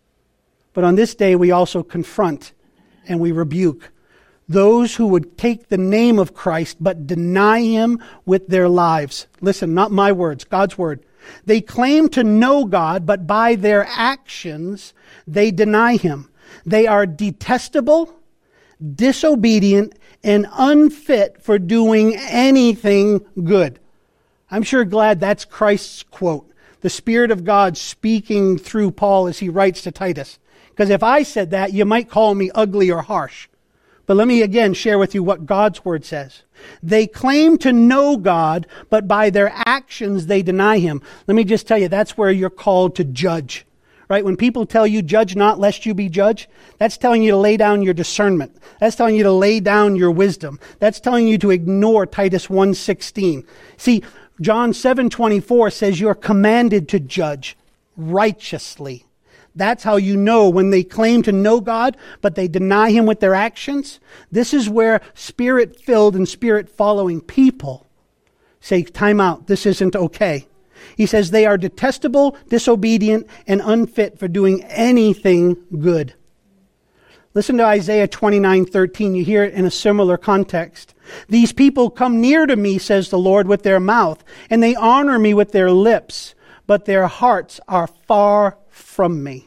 But on this day, we also confront and we rebuke those who would take the name of Christ but deny him with their lives. Listen, not my words, God's word. They claim to know God, but by their actions, they deny him. They are detestable, disobedient, and unfit for doing anything good. I'm sure glad that's Christ's quote. The Spirit of God speaking through Paul as he writes to Titus. Because if I said that, you might call me ugly or harsh. But let me again share with you what God's word says. They claim to know God, but by their actions they deny him. Let me just tell you, that's where you're called to judge. Right? When people tell you, judge not lest you be judged, that's telling you to lay down your discernment. That's telling you to lay down your wisdom. That's telling you to ignore Titus one sixteen. See, John seven twenty-four says you're commanded to judge righteously. That's how you know when they claim to know God, but they deny him with their actions. This is where Spirit-filled and Spirit-following people say, time out, this isn't okay. He says they are detestable, disobedient, and unfit for doing anything good. Listen to Isaiah twenty-nine thirteen. You hear it in a similar context. These people come near to me, says the Lord, with their mouth, and they honor me with their lips, but their hearts are far from me.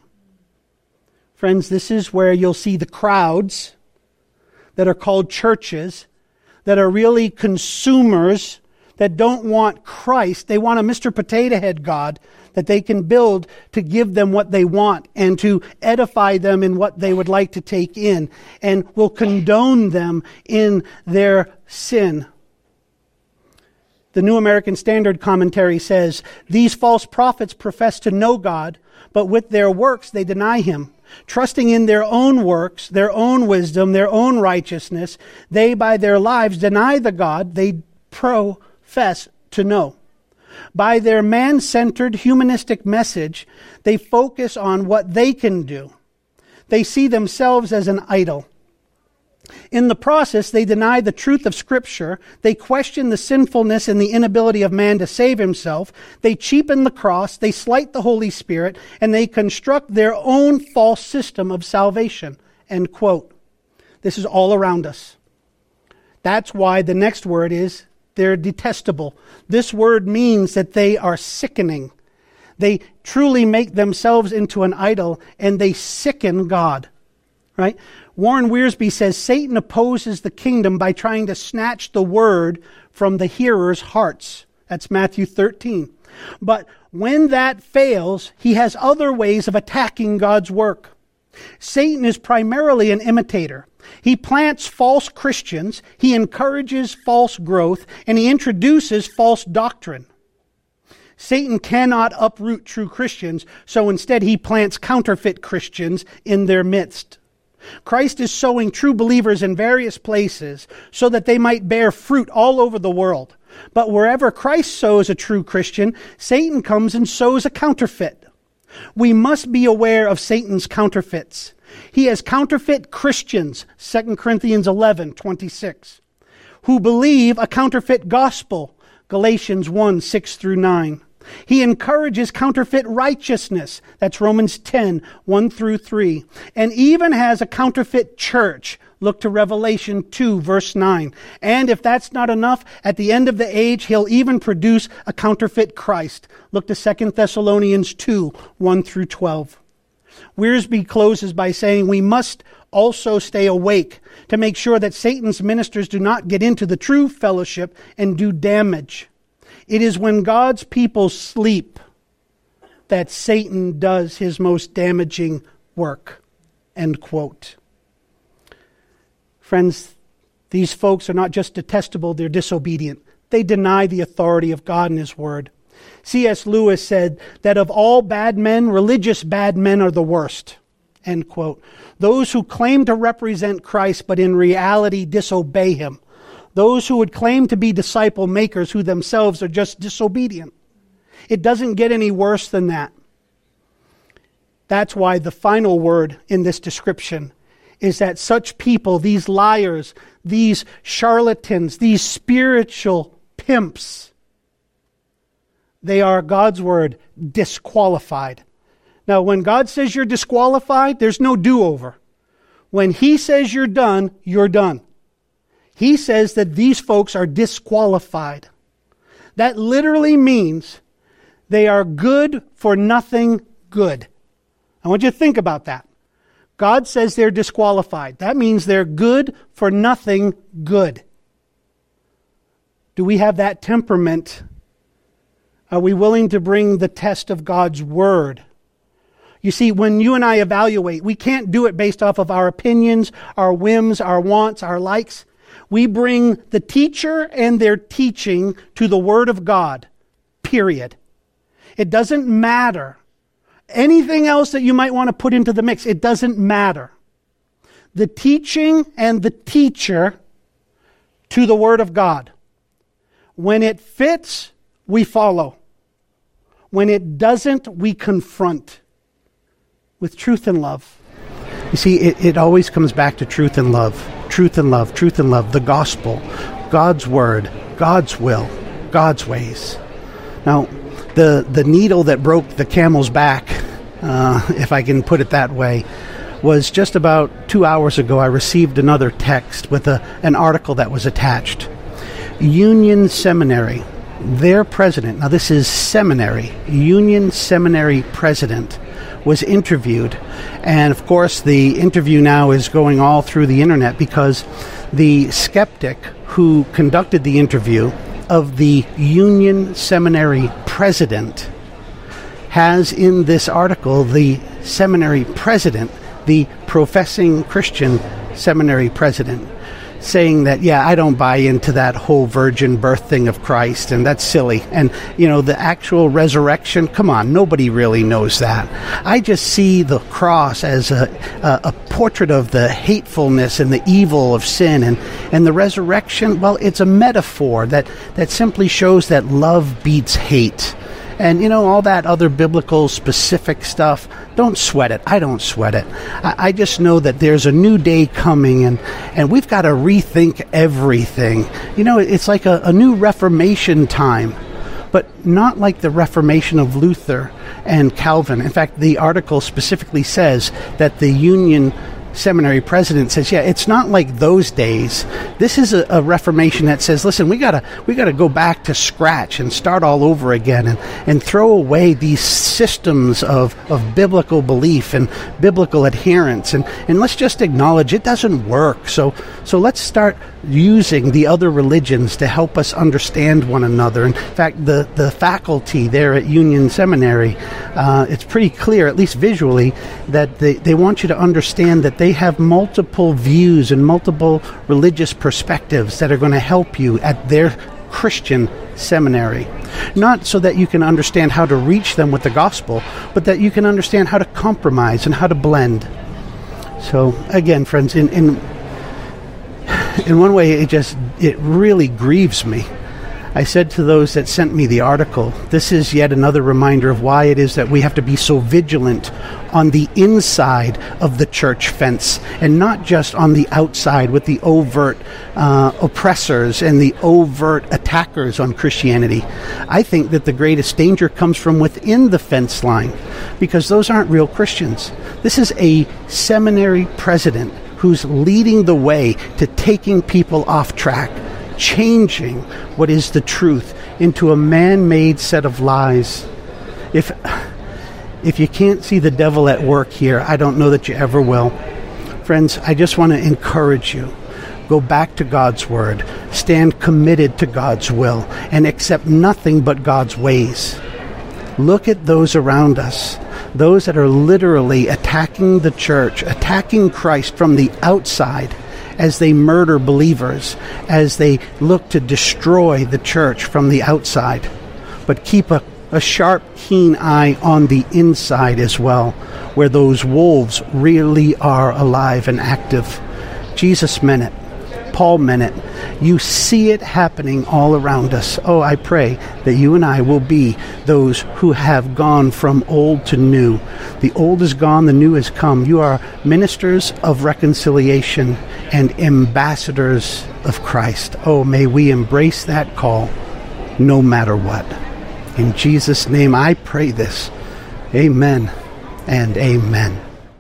Friends, this is where you'll see the crowds that are called churches that are really consumers that don't want Christ. They want a Mister Potato Head God that they can build to give them what they want and to edify them in what they would like to take in, and will condone them in their sin. The New American Standard Commentary says, these false prophets profess to know God, but with their works they deny him. Trusting in their own works, their own wisdom, their own righteousness, they by their lives deny the God they profess to know. By their man-centered humanistic message, they focus on what they can do. They see themselves as an idol. In the process, they deny the truth of Scripture. They question the sinfulness and the inability of man to save himself. They cheapen the cross. They slight the Holy Spirit. And they construct their own false system of salvation. End quote. This is all around us. That's why the next word is they're detestable. This word means that they are sickening. They truly make themselves into an idol, and they sicken God. Right? Warren Wiersbe says Satan opposes the kingdom by trying to snatch the word from the hearers' hearts. That's Matthew thirteen. But when that fails, he has other ways of attacking God's work. Satan is primarily an imitator. He plants false Christians, he encourages false growth, and he introduces false doctrine. Satan cannot uproot true Christians, so instead he plants counterfeit Christians in their midst. Christ is sowing true believers in various places so that they might bear fruit all over the world. But wherever Christ sows a true Christian, Satan comes and sows a counterfeit. We must be aware of Satan's counterfeits. He has counterfeit Christians, Second Corinthians eleven twenty-six, who believe a counterfeit gospel, Galatians one six through nine. He encourages counterfeit righteousness. That's Romans ten, one through three. And even has a counterfeit church. Look to Revelation two, verse nine. And if that's not enough, at the end of the age, he'll even produce a counterfeit Christ. Look to Second Thessalonians two, one through twelve. Wiersbe closes by saying we must also stay awake to make sure that Satan's ministers do not get into the true fellowship and do damage. It is when God's people sleep that Satan does his most damaging work. End quote. Friends, these folks are not just detestable, they're disobedient. They deny the authority of God and His Word. C S Lewis said that of all bad men, religious bad men are the worst. End quote. Those who claim to represent Christ but in reality disobey Him. Those who would claim to be disciple makers who themselves are just disobedient. It doesn't get any worse than that. That's why the final word in this description is that such people, these liars, these charlatans, these spiritual pimps, they are, God's word, disqualified. Now, when God says you're disqualified, there's no do-over. When He says you're done, you're done. He says that these folks are disqualified. That literally means they are good for nothing good. I want you to think about that. God says they're disqualified. That means they're good for nothing good. Do we have that temperament? Are we willing to bring the test of God's Word? You see, when you and I evaluate, we can't do it based off of our opinions, our whims, our wants, our likes. We bring the teacher and their teaching to the Word of God, period. It doesn't matter. Anything else that you might want to put into the mix, it doesn't matter. The teaching and the teacher to the Word of God. When it fits, we follow. When it doesn't, we confront with truth and love. You see, it, it always comes back to truth and love. Truth and love, truth and love, the gospel, God's word, God's will, God's ways. Now, the, the needle that broke the camel's back, uh, if I can put it that way, was just about two hours ago I received another text with a, an article that was attached. Union Seminary, their president, now this is seminary, Union Seminary president, was interviewed. And of course the interview now is going all through the internet because the skeptic who conducted the interview of the Union Seminary president has in this article the seminary president, the professing Christian seminary president, saying that, yeah, I don't buy into that whole virgin birth thing of Christ, and that's silly. And, you know, the actual resurrection, come on, nobody really knows that. I just see the cross as a, a, a portrait of the hatefulness and the evil of sin, and, and the resurrection, well, it's a metaphor that, that simply shows that love beats hate. And, you know, all that other biblical specific stuff, don't sweat it. I don't sweat it. I, I just know that there's a new day coming, and, and we've got to rethink everything. You know, it's like a, a new Reformation time, but not like the Reformation of Luther and Calvin. In fact, the article specifically says that the Union Seminary president says, yeah, it's not like those days. This is a, a Reformation that says, listen, we gotta we gotta go back to scratch and start all over again, and, and throw away these systems of, of biblical belief and biblical adherence, and, and let's just acknowledge it doesn't work. So so let's start using the other religions to help us understand one another. In fact, the, the faculty there at Union Seminary, uh, it's pretty clear, at least visually, that they, they want you to understand that they have multiple views and multiple religious perspectives that are going to help you at their Christian seminary. Not so that you can understand how to reach them with the gospel, but that you can understand how to compromise and how to blend. So again, friends, in in, in one way, it just, it really grieves me. I said to those that sent me the article, this is yet another reminder of why it is that we have to be so vigilant on the inside of the church fence and not just on the outside with the overt uh, oppressors and the overt attackers on Christianity. I think that the greatest danger comes from within the fence line, because those aren't real Christians. This is a seminary president who's leading the way to taking people off track, changing what is the truth into a man-made set of lies. If If you can't see the devil at work here, I don't know that you ever will. Friends, I just want to encourage you. Go back to God's word. Stand committed to God's will and accept nothing but God's ways. Look at those around us, those that are literally attacking the church, attacking Christ from the outside as they murder believers, as they look to destroy the church from the outside. But keep a, a sharp, keen eye on the inside as well, where those wolves really are alive and active. Jesus meant it. Paul meant it. You see it happening all around us. Oh, I pray that you and I will be those who have gone from old to new. The old is gone, the new has come. You are ministers of reconciliation and ambassadors of Christ. Oh, may we embrace that call no matter what. In Jesus' name I pray this. Amen and amen.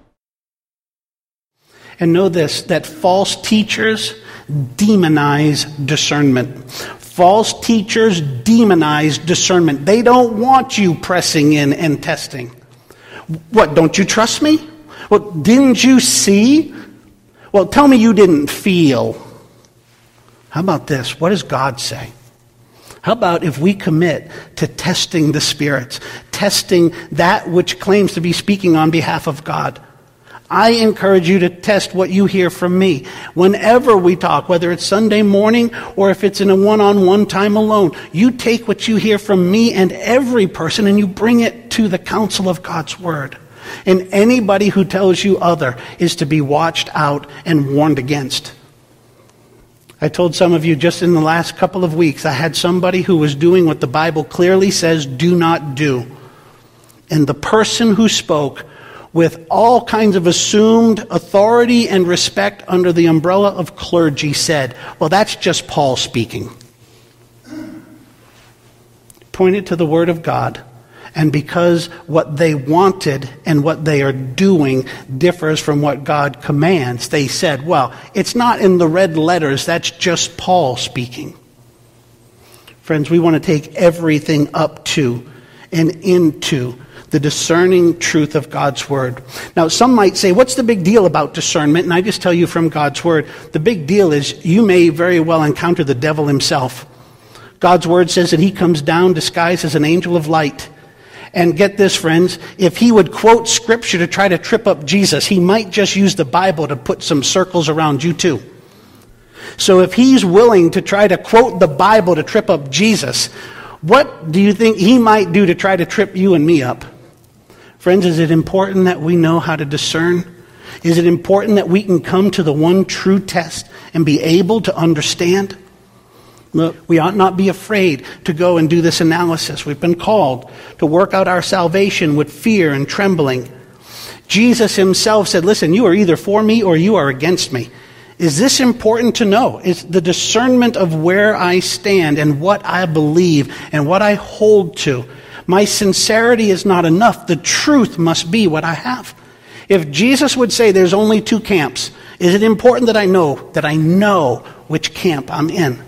And know this, that false teachers demonize discernment. False teachers demonize discernment. They don't want you pressing in and testing. What, don't you trust me? Well, didn't you see? Well, tell me you didn't feel. How about this? What does God say? How about if we commit to testing the spirits, testing that which claims to be speaking on behalf of God? I encourage you to test what you hear from me. Whenever we talk, whether it's Sunday morning or if it's in a one-on-one time alone, you take what you hear from me and every person and you bring it to the counsel of God's word. And anybody who tells you other is to be watched out and warned against. I told some of you just in the last couple of weeks, I had somebody who was doing what the Bible clearly says do not do. And the person who spoke with all kinds of assumed authority and respect under the umbrella of clergy said, well, that's just Paul speaking. Pointed to the Word of God, and because what they wanted and what they are doing differs from what God commands, they said, well, it's not in the red letters, that's just Paul speaking. Friends, we want to take everything up to and into the discerning truth of God's word. Now, some might say, what's the big deal about discernment? And I just tell you from God's word, the big deal is you may very well encounter the devil himself. God's word says that he comes down disguised as an angel of light. And get this, friends, if he would quote scripture to try to trip up Jesus, he might just use the Bible to put some circles around you too. So if he's willing to try to quote the Bible to trip up Jesus, what do you think he might do to try to trip you and me up? Friends, is it important that we know how to discern? Is it important that we can come to the one true test and be able to understand? Look, we ought not be afraid to go and do this analysis. We've been called to work out our salvation with fear and trembling. Jesus himself said, listen, you are either for me or you are against me. Is this important to know? Is the discernment of where I stand and what I believe and what I hold to. My sincerity is not enough. The truth must be what I have. If Jesus would say there's only two camps, is it important that I know that I know which camp I'm in?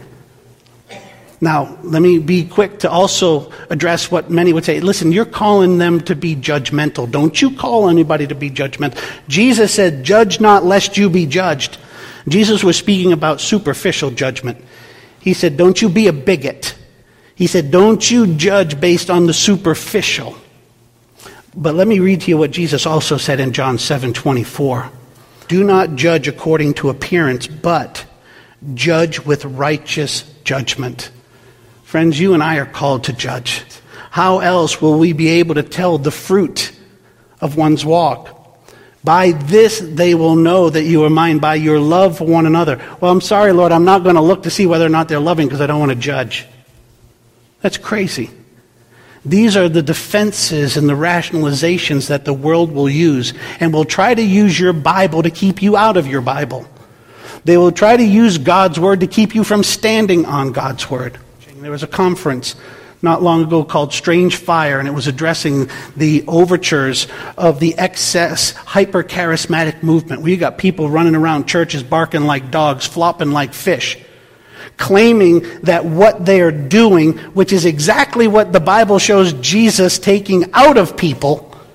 Now, let me be quick to also address what many would say. Listen, you're calling them to be judgmental. Don't you call anybody to be judgmental. Jesus said, judge not lest you be judged. Jesus was speaking about superficial judgment. He said, don't you be a bigot. He said, don't you judge based on the superficial. But let me read to you what Jesus also said in John seven twenty-four. Do not judge according to appearance, but judge with righteous judgment. Friends, you and I are called to judge. How else will we be able to tell the fruit of one's walk? By this they will know that you are mine, by your love for one another. Well, I'm sorry, Lord, I'm not going to look to see whether or not they're loving because I don't want to judge. That's crazy. These are the defenses and the rationalizations that the world will use, and will try to use your Bible to keep you out of your Bible. They will try to use God's word to keep you from standing on God's word. There was a conference not long ago called Strange Fire, and it was addressing the overtures of the excess hyper-charismatic movement, where you got people running around churches barking like dogs, flopping like fish, claiming that what they are doing, which is exactly what the Bible shows Jesus taking out of people,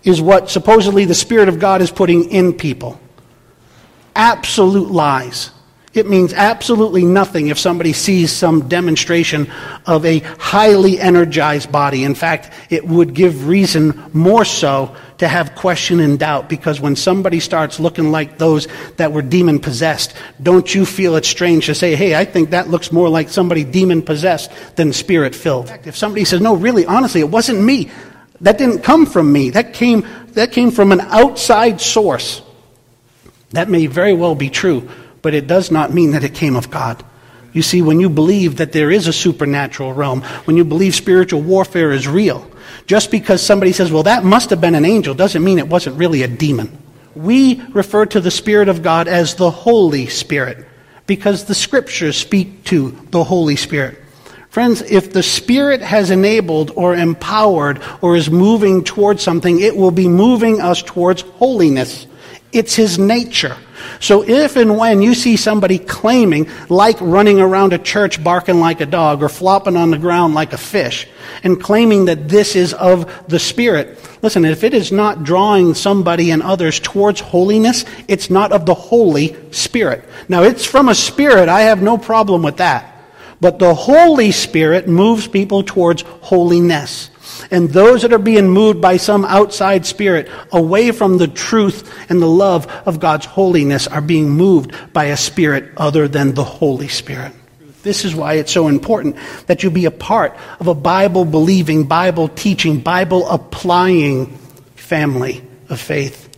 is what supposedly the Spirit of God is putting in people. Absolute lies. It means absolutely nothing if somebody sees some demonstration of a highly energized body. In fact, it would give reason more so to have question and doubt, because when somebody starts looking like those that were demon-possessed, don't you feel it strange to say, hey, I think that looks more like somebody demon-possessed than spirit-filled? If somebody says, no, really, honestly, it wasn't me. That didn't come from me. That came, that came from an outside source. That may very well be true, but it does not mean that it came of God. You see, when you believe that there is a supernatural realm, when you believe spiritual warfare is real, just because somebody says, well, that must have been an angel, doesn't mean it wasn't really a demon. We refer to the Spirit of God as the Holy Spirit, because the Scriptures speak to the Holy Spirit. Friends, if the Spirit has enabled or empowered or is moving towards something, it will be moving us towards holiness. It's His nature. So if and when you see somebody claiming, like running around a church barking like a dog or flopping on the ground like a fish, and claiming that this is of the Spirit, listen, if it is not drawing somebody and others towards holiness, it's not of the Holy Spirit. Now, it's from a spirit. I have no problem with that. But the Holy Spirit moves people towards holiness. And those that are being moved by some outside spirit away from the truth and the love of God's holiness are being moved by a spirit other than the Holy Spirit. This is why it's so important that you be a part of a Bible-believing, Bible-teaching, Bible-applying family of faith.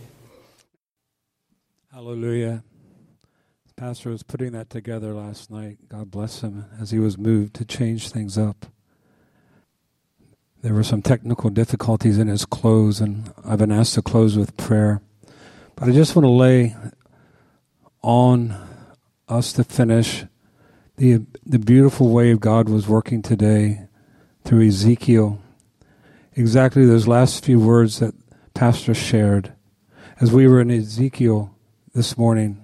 Hallelujah. The pastor was putting that together last night. God bless him as he was moved to change things up. There were some technical difficulties in his close, and I've been asked to close with prayer. But I just want to lay on us to finish the the beautiful way God was working today through Ezekiel. Exactly those last few words that Pastor shared. As we were in Ezekiel this morning,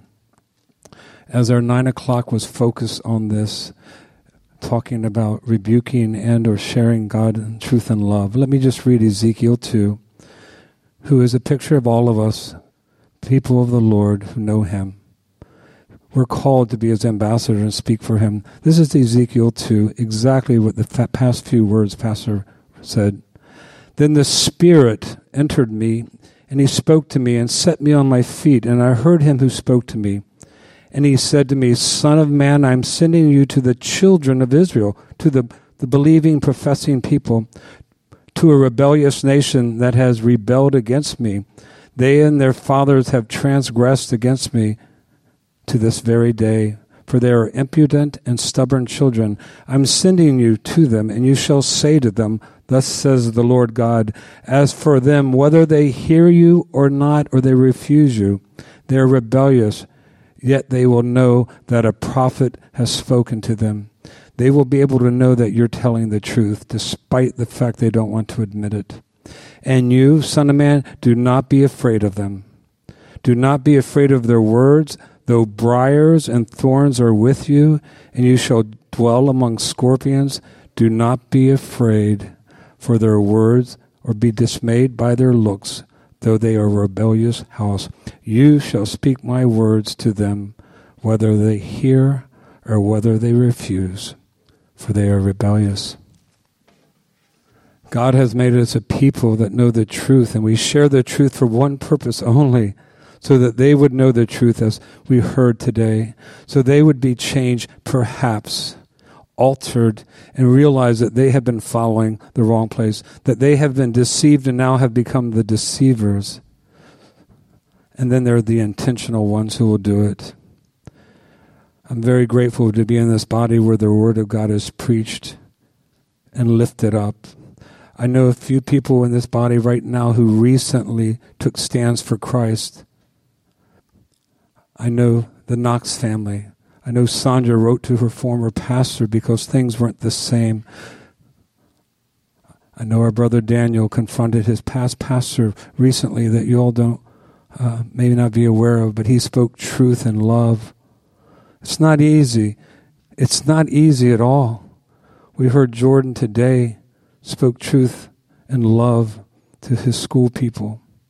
as our nine o'clock was focused on this, talking about rebuking and or sharing God in truth and love. Let me just read Ezekiel two, who is a picture of all of us, people of the Lord who know Him. We're called to be His ambassador and speak for Him. This is Ezekiel two, exactly what the past few words Pastor said. Then the Spirit entered me, and He spoke to me and set me on my feet, and I heard Him who spoke to me. And He said to me, Son of man, I'm sending you to the children of Israel, to the, the believing, professing people, to a rebellious nation that has rebelled against me. They and their fathers have transgressed against me to this very day, for they are impudent and stubborn children. I'm sending you to them, and you shall say to them, Thus says the Lord God, as for them, whether they hear you or not, or they refuse you, they are rebellious. Yet they will know that a prophet has spoken to them. They will be able to know that you're telling the truth, despite the fact they don't want to admit it. And you, son of man, do not be afraid of them. Do not be afraid of their words, though briars and thorns are with you, and you shall dwell among scorpions. Do not be afraid for their words, or be dismayed by their looks, though they are a rebellious house. You shall speak my words to them, whether they hear or whether they refuse, for they are rebellious. God has made us a people that know the truth, and we share the truth for one purpose only, so that they would know the truth as we heard today, so they would be changed, perhaps altered, and realize that they have been following the wrong place, that they have been deceived and now have become the deceivers. And then there are the intentional ones who will do it. I'm very grateful to be in this body where the Word of God is preached and lifted up. I know a few people in this body right now who recently took stands for Christ. I know the Knox family. I know Sandra wrote to her former pastor because things weren't the same. I know our brother Daniel confronted his past pastor recently that you all don't, uh, maybe not be aware of, but he spoke truth and love. It's not easy. It's not easy at all. We heard Jordan today spoke truth and love to his school people.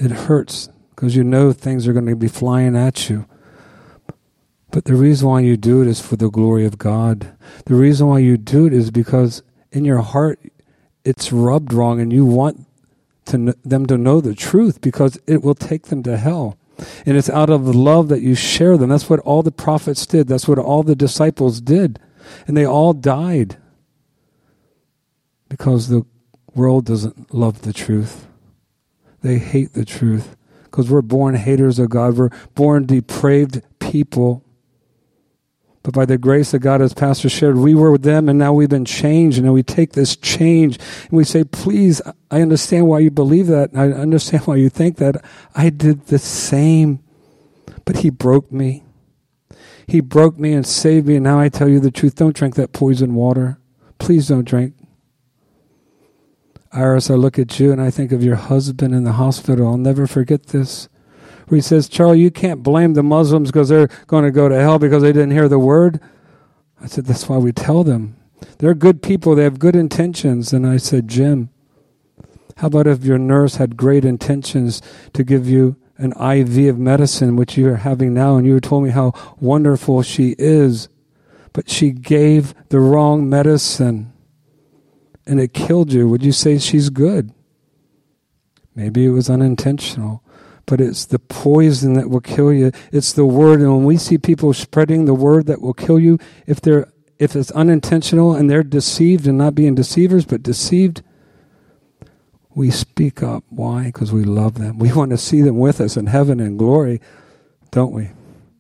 It hurts because you know things are going to be flying at you. But the reason why you do it is for the glory of God. The reason why you do it is because in your heart it's rubbed wrong and you want to kn- them to know the truth because it will take them to hell. And it's out of the love that you share them. That's what all the prophets did. That's what all the disciples did. And they all died because the world doesn't love the truth. They hate the truth because we're born haters of God. We're born depraved people. But by the grace of God, as Pastor shared, we were with them and now we've been changed. And now we take this change and we say, please, I understand why you believe that. I understand why you think that. I did the same. But he broke me. He broke me and saved me. And now I tell you the truth. Don't drink that poison water. Please don't drink. Iris, I look at you and I think of your husband in the hospital. I'll never forget this. Where he says, Charlie, you can't blame the Muslims because they're going to go to hell because they didn't hear the word. I said, that's why we tell them. They're good people. They have good intentions. And I said, Jim, how about if your nurse had great intentions to give you an I V of medicine, which you are having now, and you told me how wonderful she is, but she gave the wrong medicine and it killed you. Would you say she's good? Maybe it was unintentional. But it's the poison that will kill you. It's the word. And when we see people spreading the word that will kill you, if they're if it's unintentional and they're deceived and not being deceivers, but deceived, we speak up. Why? Because we love them. We want to see them with us in heaven and glory, don't we?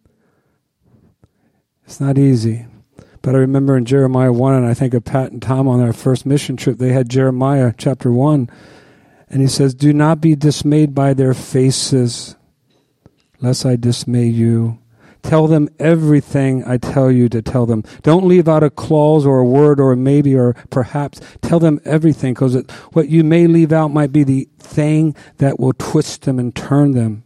It's not easy. But I remember in Jeremiah one, and I think of Pat and Tom on their first mission trip, they had Jeremiah chapter one. And he says, do not be dismayed by their faces, lest I dismay you. Tell them everything I tell you to tell them. Don't leave out a clause or a word or a maybe or perhaps. Tell them everything, because what you may leave out might be the thing that will twist them and turn them.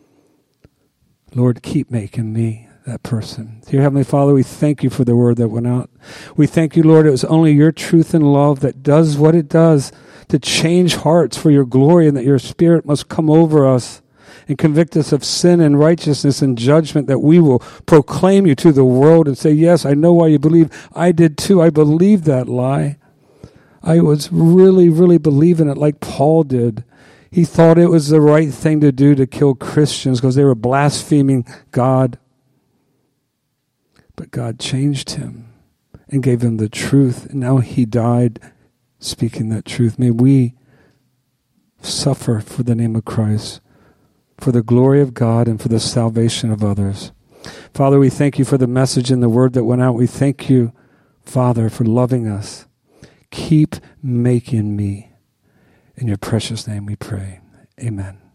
Lord, keep making me that person. Dear Heavenly Father, we thank you for the word that went out. We thank you, Lord, it was only your truth and love that does what it does to change hearts for your glory, and that your Spirit must come over us and convict us of sin and righteousness and judgment, that we will proclaim you to the world and say, yes, I know why you believe. I did too. I believed that lie. I was really, really believing it like Paul did. He thought it was the right thing to do to kill Christians because they were blaspheming God. But God changed him and gave him the truth, and now he died speaking that truth. May we suffer for the name of Christ, for the glory of God and for the salvation of others. Father, we thank you for the message and the word that went out. We thank you, Father, for loving us. Keep making me. In your precious name we pray. Amen.